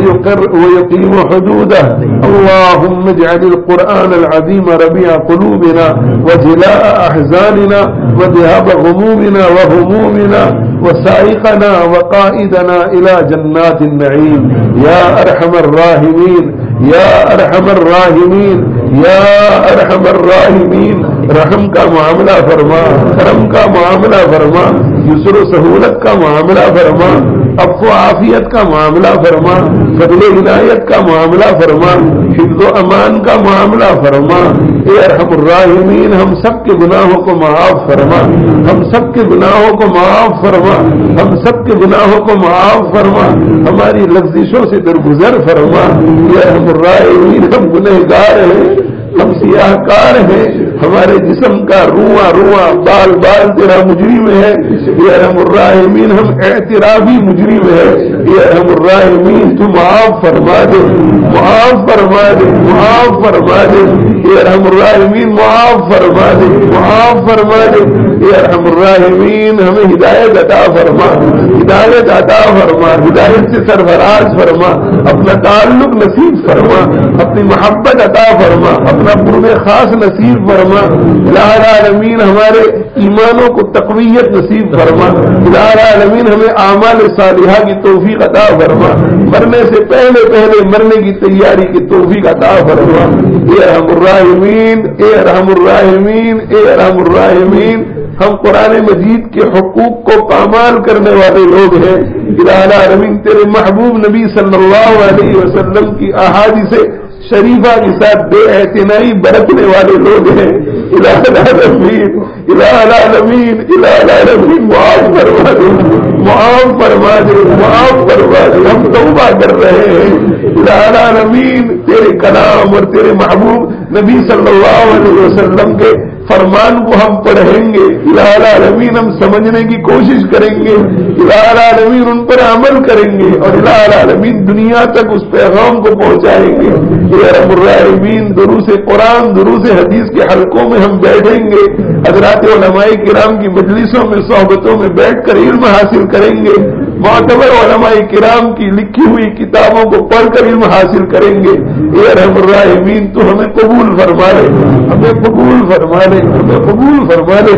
ويقيم حدوده. اللهم اجعل القرآن العظيم ربيع قلوبنا وجلاء أحزاننا وذهاب غمومنا وهمومنا وسائقنا وقائدنا إلى جنات النعيم يا أرحم الراحمين يا أرحم الراحمين يا أرحم الراحمين. رحم کا معاملہ فرما، کرم کا معاملہ فرما، یسر و سہولت کا معاملہ فرما، عفو و عافیت کا معاملہ فرما، فضل عنایت کا معاملہ فرما، حفظ و امان کا معاملہ فرما. اے ارحم الراحمین ہم سب کے گناہوں کو معاف فرما، ہم سب کے گناہوں کو معاف فرما، ہم سب کے گناہوں کو معاف فرما، ہماری لغزشوں سے درگزر فرما. اے ارحم الراحمین ہم گنہگار ہیں، ہم سیاہ کار ہیں، ہمارے جسم کا رواں رواں بال بال تیرا مجرم ہے. یا ارحم الراحمین ہم اعترافی مجرم ہے. یا ارحم الراحمین تو معاف فرما دے، معاف فرما دے، معاف فرما دے. یا ارحم الراحمین معاف فرما دے، معاف فرما دے. یا ارحم الراحمین ہمیں ہدایت عطا فرما، ہدایت عطا فرما، ہدایت سے سرفراز فرما، اپنا تعلق نصیب فرما، اپنی محبت عطا فرما، اپنا قرب خاص نصیب فرما. الہ العالمین ہمارے ایمانوں کو تقویت نصیب فرما. الہ العالمین ہمیں اعمال صالحہ کی توفیق عطا فرما. مرنے سے پہلے پہلے مرنے کی تیاری کی توفیق عطا فرما. اے ارحم الراحمین، اے ارحم الراحمین، اے ارحم الراحمین ہم قرآن مجید کے حقوق کو پامال کرنے والے لوگ ہیں. الہ العالمین تیرے محبوب نبی صلی اللہ علیہ وسلم کی احادیث شریفہ کے ساتھ بے اعتنائی برتنے والے لوگ ہیں. الہ العالمین، الہ العالمین، الہ العالمین معاف فرما دے، معاف فرما دے، معاف فرما دے. ہم توبہ کر رہے ہیں. الہ العالمین تیرے کلام اور تیرے محبوب نبی صلی اللہ علیہ وسلم کے فرمان کو ہم پڑھیں گے. الہ العالمین ہم سمجھنے کی کوشش کریں گے. الہ العالمین ان پر عمل کریں گے اور الہ العالمین دنیا تک اس پیغام کو پہنچائیں گے. اے ارحم الراحمین دروس قرآن، دروس حدیث کے حلقوں میں ہم بیٹھیں گے، حضرات علماء کرام کی مجلسوں میں صحبتوں میں بیٹھ کر علم حاصل کریں گے، معتبر علماء کرام کی لکھی ہوئی کتابوں کو پڑھ کر علم حاصل کریں گے. اے ارحم الراحمین تو ہمیں قبول فرما لے، ہمیں قبول فرما لے، ہمیں قبول فرما لے.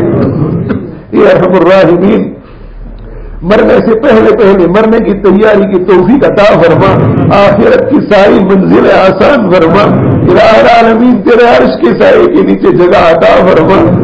اے ارحم الراحمین مرنے سے پہلے پہلے مرنے کی تیاری کی توفیق عطا فرما. آخرت کی ساری منزل آسان فرما. الہ العالمین تیرے عرش کے سائے کے نیچے جگہ عطا فرما.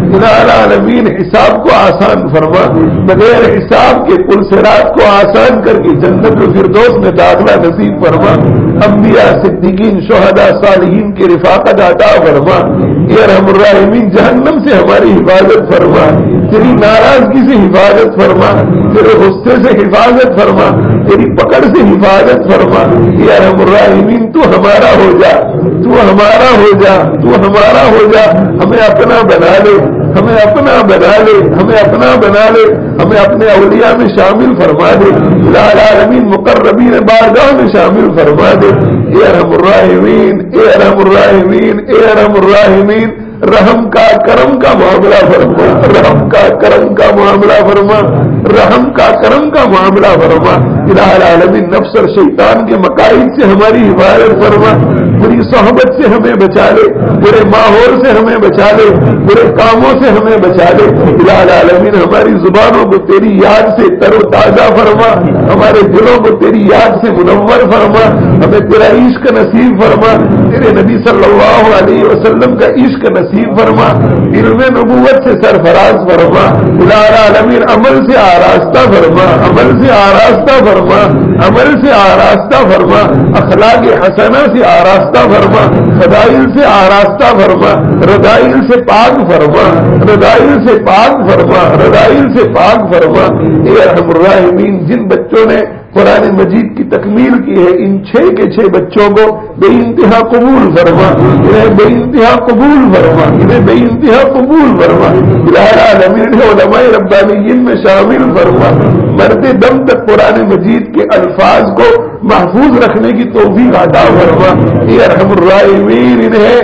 الہ العالمین حساب کو آسان فرما، بغیر حساب کے پل صراط کو آسان کر کے جنت الفردوس میں داخلہ نصیب فرما، انبیاء صدیقین شہداء صالحین کی رفاقت عطا فرما، اے ارحم الراحمین جہنم سے ہماری حفاظت فرما، تیری ناراضگی سے حفاظت فرما، تیرے غصے سے حفاظت فرما، تیری پکڑ سے حفاظت فرما، اے ارحم الراحمین تو ہمارا ہو جا، تو ہمارا ہو جا، تو ہمارا ہو جا، ہمیں اپنا بنا لے، ہمیں اپنا بنا لے، ہمیں اپنا بنا لے، ہمیں اپنے اولیاء میں شامل فرما دے، الہ العالمین مقربین بارگاہ میں شامل فرما دے، اے ارحم الراحمین، اے ارحم الراحمین، اے ارحم الراحمین، رحم کا کرم کا معاملہ فرما، رحم کا کرم کا معاملہ فرما، رحم کا کرم کا معاملہ فرما، الہ العالمین نفس اور شیطان کے مقاصد سے ہماری حفاظت فرما، بری صحبت سے ہمیں بچا لے، برے ماحول سے ہمیں بچا لے، برے کاموں سے ہمیں بچا لے، الہ العالمین ہماری زبانوں کو تیری یاد سے تر و تازہ فرما، ہمارے دلوں کو تیری یاد سے منور فرما، ہمیں تیرا عشق نصیب فرما، تیرے نبی صلی اللہ علیہ وسلم کا عشق نصیب فرما، علم نبوت سے سرفراز فرما، الہ العالمین عمل سے آراستہ فرما، عمل سے آراستہ فرما، عمل سے آراستہ فرما، اخلاق حسنہ سے آراستہ فرما، فضائل سے آراستہ فرما، رذائل سے پاک فرما، رذائل سے پاک فرما، رذائل سے پاک فرما، اے ارحم الراحمین جن بچوں نے قرآن مجید کی تکمیل کی ہے ان 6 کے 6 بچوں کو بے انتہا قبول فرما، انہیں بے انتہا قبول فرما، انہیں بے انتہا قبول فرما، الہ العالمین علماء ربانیین میں شامل فرما، مرتے دم تک قرآن مجید کے الفاظ کو محفوظ رکھنے کی توفیق عطا فرما، اے ارحم الراحمین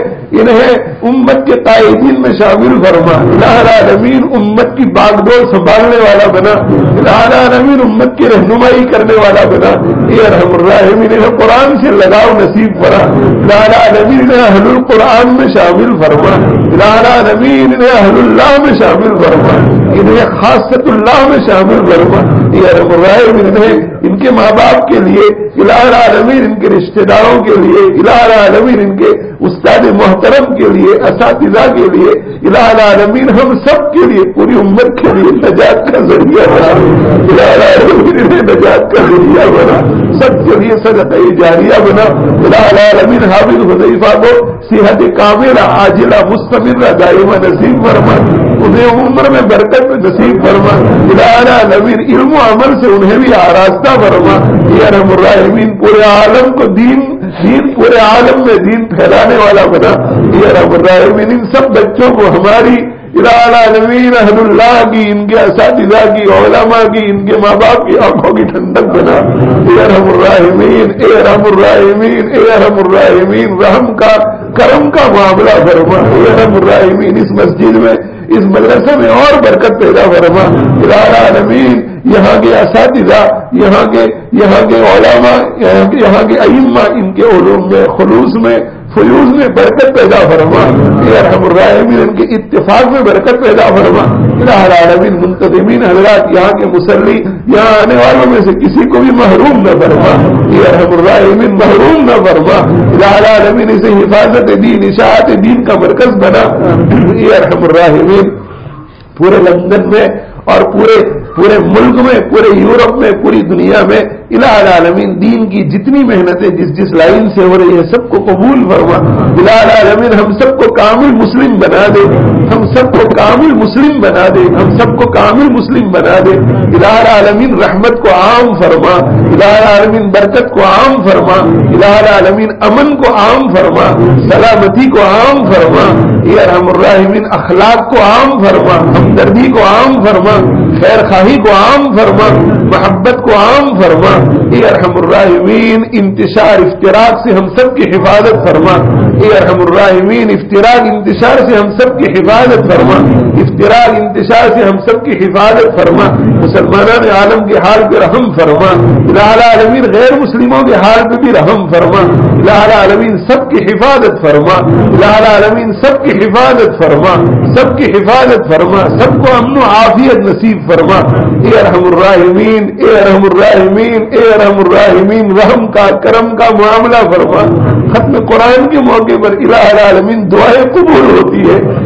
انہیں امت کے قائدین میں شامل فرما، الہ العالمین امت کی باغ ڈور سنبھالنے والا بنا، الہ العالمین امت کی رہنمائی کرنے والا بنا، اے ارحم الراحمین انہیں قرآن سے لگاؤ نصیب فرما، الہ العالمین انہیں اہل القرآن میں شامل فرما، الہ العالمین انہیں اہل اللہ میں شامل فرما، انہیں خاصۃ اللہ میں شامل فرما، اے ارحم الراحمین انہیں ان کے ماں باپ کے لیے، الہ العالمین ان کے رشتہ داروں کے لیے، الہ العالمین ان کے استاد محترم کے لیے، اساتذہ کے لیے، الہ العالمین ہم سب کے لیے، پوری امت کے لیے نجات کا ذریعہ بنا، الہ العالمین انہیں نجات کا ذریعہ بنا، سب کے لیے صدقہ جاریہ بنا، الہ العالمین حافظ حذیفہ کو صحت کاملہ عاجلہ مستمرہ دائمہ نصیب فرما، انہیں عمر میں برکت نصیب فرما، الہ العالمین علم و عمل سے انہیں بھی آراستہ فرما، اے ارحم الراحمین پورے عالم کو دین پورے عالم میں دین پھیلانے والا بنا، اے ارحم الراحمین ان سب بچوں کو ہماری الہ العالمین اہل اللہ کی، ان کے اساتذہ کی، علماء کی، ان کے ماں باپ کی آنکھوں کی ٹھنڈک بنا، اے ارحم الراحمین، اے ارحم الراحمین، اے ارحم الراحمین رحم کا کرم کا معاملہ فرما، اے ارحم الراحمین اس مسجد میں اس مدرسے میں اور برکت پیدا فرما، الہ العالمین یہاں کے اساتذہ، یہاں کے علماء، یہاں کے ائمہ ان کے علوم میں، خلوص میں، فیوز میں برکت پیدا فرما، اے ارحم الراحمین ان کے اتفاق میں برکت پیدا فرما، الہ العالمین منتظمین حضرات یہاں کے مصلی یہاں آنے والوں میں سے کسی کو بھی محروم نہ فرما، اے ارحم الراحمین محروم نہ فرما، الہ العالمین اسے حفاظت دین اشاعت دین کا مرکز بنا، اے ارحم الراحمین پورے لندن میں اور پورے ملک میں، پورے یورپ میں، پوری دنیا میں الہ العالمین دین کی جتنی محنتیں جس لائن سے ہو رہی ہے سب کو قبول فرما، الہ العالمین ہم سب کو کامل مسلم بنا دے، ہم سب کو کامل مسلم بنا دے، ہم سب کو کامل مسلم بنا دے، الہ العالمین رحمت کو عام فرما، الہ العالمین برکت کو عام فرما، الہ العالمین امن کو عام فرما، سلامتی کو عام فرما، اے ارحم الراحمین اخلاق کو عام فرما، ہمدردی کو عام فرما، خیر خواہی کو عام فرما، محبت کو عام فرما، اے ارحم الراحمین انتشار افتراق سے ہم سب کی حفاظت فرما، اے ارحم الراحمین افتراق انتشار سے ہم سب کی حفاظت فرما، افتراق انتشار سے ہم سب کی حفاظت فرما، مسلمانان عالم کے حال پہ رحم فرما، الہ العالمین غیر مسلموں کے حال پہ بھی رحم فرما، الہ العالمین سب کی حفاظت فرما، الہ العالمین سب کی حفاظت فرما، سب کی حفاظت فرما، سب کو امن و عافیت نصیب فرما، اے ارحم الراحمین، اے ارحم الراحمین، اے ارحم الراحمین رحم کا کرم کا معاملہ فرما، ختم قرآن کے موقع پر الہ العالمین دعائیں قبول ہوتی ہے،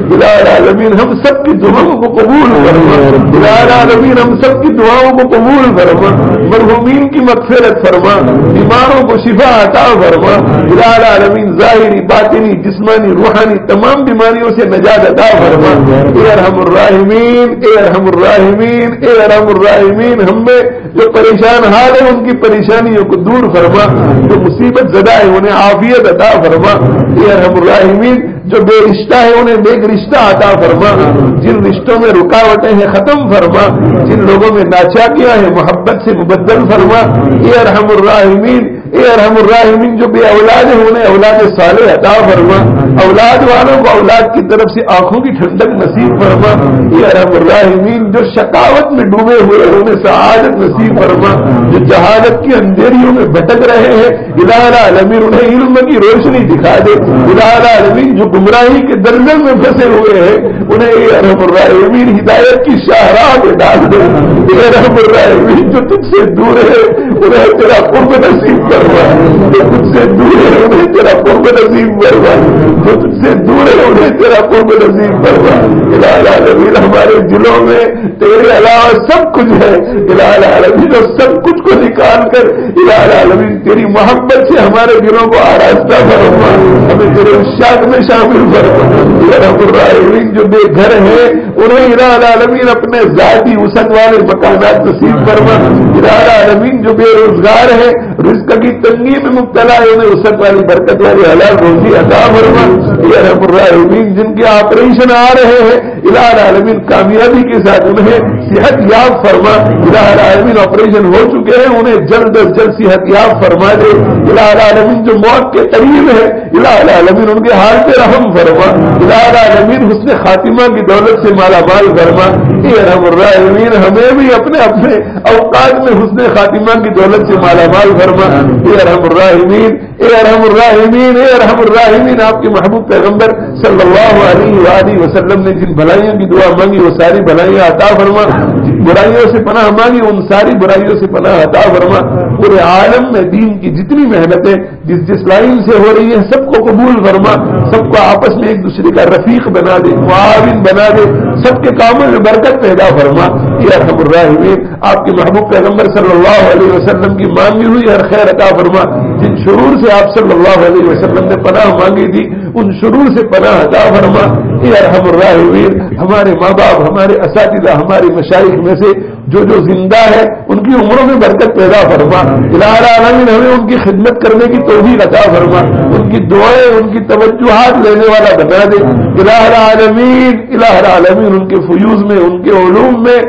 الہ العالمین ہم سب کی دعاؤں کو قبول فرما، الہ العالمین ہم سب کی دعاؤں کو قبول فرما، مرحومین کی مغفرت فرما، بیماروں کو شفا عطا فرما، الہ العالمین ظاہری باطنی جسمانی روحانی تمام بیماریوں سے نجات عطا فرما، اے ارحم الراحمین، اے ارحم الراحمین، اے ارحم الراحمین ہم میں جو پریشان حال ہے ان کی پریشانیوں کو دور فرما، جو مصیبت زدہ ہے انہیں عافیت عطا فرما، اے ارحم الراحمین جو بے رشتہ ہے انہیں نیک رشتہ عطا فرما، جن رشتوں میں رکاوٹیں ہیں ختم فرما، جن لوگوں میں ناچاکیاں ہیں محبت سے مبدل فرما، اے ارحم الراحمین، اے ارحم الراحمین جو بے اولاد ہیں انہیں اولاد صالح عطا فرما، اولاد والوں کو اولاد کی طرف سے آنکھوں کی ٹھنڈک نصیب فرما، اے ارحم الراحمین جو شقاوت میں ڈوبے ہوئے ہیں انہیں سعادت نصیب فرما، جو جہالت کی اندھیریوں میں بھٹک رہے ہیں الہ العالمین انہیں علم کی روشنی دکھا دے، الہ العالمین جو گمراہی کے دلدل میں پھنسے ہوئے ہیں انہیں اے ارحم الراحمین ہدایت کی شاہراہ پہ ڈال دے، اے ارحم الراحمین جو تجھ سے دور ہے انہیں تیرا قرب نصیب فرما، جو تجھ سے دور ہے انہیں تیرا قرب نصیب فرما، جو تجھ سے دور ہے انہیں تیرا قرب نصیب فرما، الہ العالمین ہمارے دلوں میں تیرے علاوہ سب کچھ ہے، الہ العالمین اور سب کچھ کو نکال کر الہ العالمین تیری محبت سے ہمارے دلوں کو آراستہ فرما، ہمیں تیرے ارشاد میں شامل فرما، اے رب الراحمین جو بے گھر ہیں انہیں الہ العالمین اپنے ذاتی وسعت والے مکانات نصیب فرما، الہ العالمین جو بے روزگار ہے رزق کی تنگی میں مبتلا ہے انہیں وسعت والی برکت والی حلال روزی عطا فرما، اے رب الراحمین جن کے آپریشن آ رہے ہیں الہ العالمین کامیابی کے ساتھ انہیں صحت یاب فرما، الہ العالمین آپریشن ہو چکے ہیں انہیں جلد از جلد صحت یاب فرما دے، الہ العالمین جو موت کے قریب ہے الہ العالمین ان کے حال پہ رحم فرما، الہ العالمین حسن خاتمہ کی دولت سے مالا مال فرما، اے ارحم الراحمین ہمیں بھی اپنے اپنے اوقات میں حسن خاتمہ کی دولت سے مالا مال فرما، اے ارحم الراحمین، اے ارحم الراحمین، اے ارحم الراحمین آپ کے محبوب پیغمبر صلی اللہ علیہ وآلہ وسلم نے جن بھلائیوں کی دعا مانگی وہ ساری بھلائیاں عطا فرما، جن برائیوں سے پناہ مانگی ان ساری برائیوں سے پناہ عطا فرما، پورے عالم میں دین کی جتنی محنتیں جس لائن سے ہو رہی ہیں سب کو قبول فرما، سب کو آپس میں ایک دوسرے کا رفیق بنا دے، معاون بنا دے، سب کے کاموں میں برکت پیدا فرما، اے ارحم الراحمین آپ کے محبوب پیغمبر صلی اللہ علیہ وسلم کی مانگی ہوئی ہر خیر عطا فرما، جن شرور سے آپ صلی اللہ علیہ وسلم نے پناہ مانگی تھی ان شرور سے پناہ عطا فرما، اے ارحم الراحمین ہمارے ماں باپ ہمارے اساتذہ ہمارے مشائخ میں سے جو زندہ ہے ان کی عمروں میں برکت پیدا فرما، الہ العالمین ہمیں ان کی خدمت کرنے کی توفیق عطا فرما، ان کی دعائیں ان کی توجہات لینے والا بنا دے، الہ العالمین، الہ العالمین ان کے فیوز میں ان کے علوم میں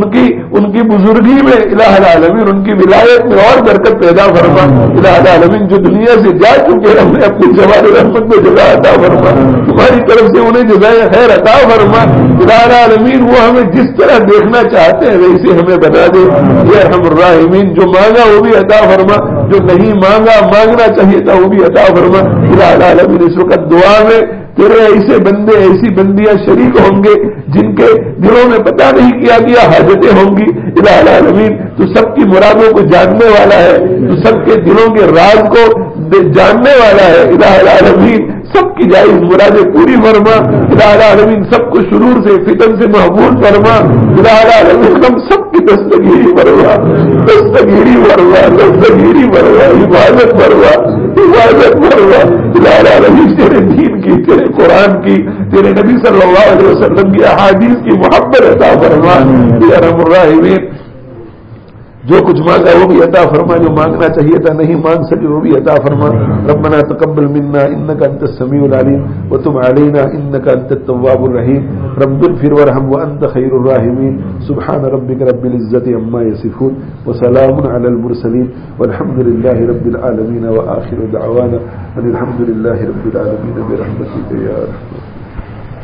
ان کی بزرگی میں الہ العالمین ان کی ولایت میں اور برکت پیدا فرما، الہ العالمین جو دنیا سے جا چکے ہم نے اپنی جوار رحمت میں جزا عطا فرما، تمہاری طرف سے انہیں جزائے خیر عطا فرما، الہ العالمین وہ ہمیں جس طرح دیکھنا چاہتے ہیں ویسے ہمیں بتا دے، اے ارحم الراحمین جو مانگا وہ بھی عطا فرما، جو نہیں مانگنا چاہیے تھا وہ بھی عطا فرما، الہ العالمین اس وقت دعا میں تیرے ایسے بندے ایسی بندیاں شریک ہوں گے جن کے دلوں میں پتہ نہیں کیا گیا حاجتیں ہوں گی، الہ العالمین تو سب کی مرادوں کو جاننے والا ہے، تو سب کے دلوں کے راز کو جاننے والا ہے، الہ العالمین سب کی جائز مرادیں پوری فرما، الہ العالمین سب کو شرور سے فتن سے محفوظ فرما، الہ العالمین ہم سب کی دستگیری فرما، دستگیری فرما، دستگیری فرما، حفاظت فرما، حفاظت فرما، الہ العالمین تیرے دین کی تیرے قرآن کی تیرے نبی صلی اللہ علیہ وسلم کی احادیث کی محبت عطا فرما، اے ارحم الراحمین جو کچھ مانگا وہ بھی عطا فرما، جو مانگنا چاہیے تھا نہیں مانگ سکے وہ بھی عطا فرما، ربنا تقبل منا انك انت السميع العليم وتب علينا انك انت التواب الرحيم، رب اغفر وارحم وانت خير الراحمين، سبحان ربك رب العزة عما يصفون وسلام على المرسلين والحمد لله رب العالمين، واخر دعوانا ان الحمد لله رب العالمين برحمتك يا ارحم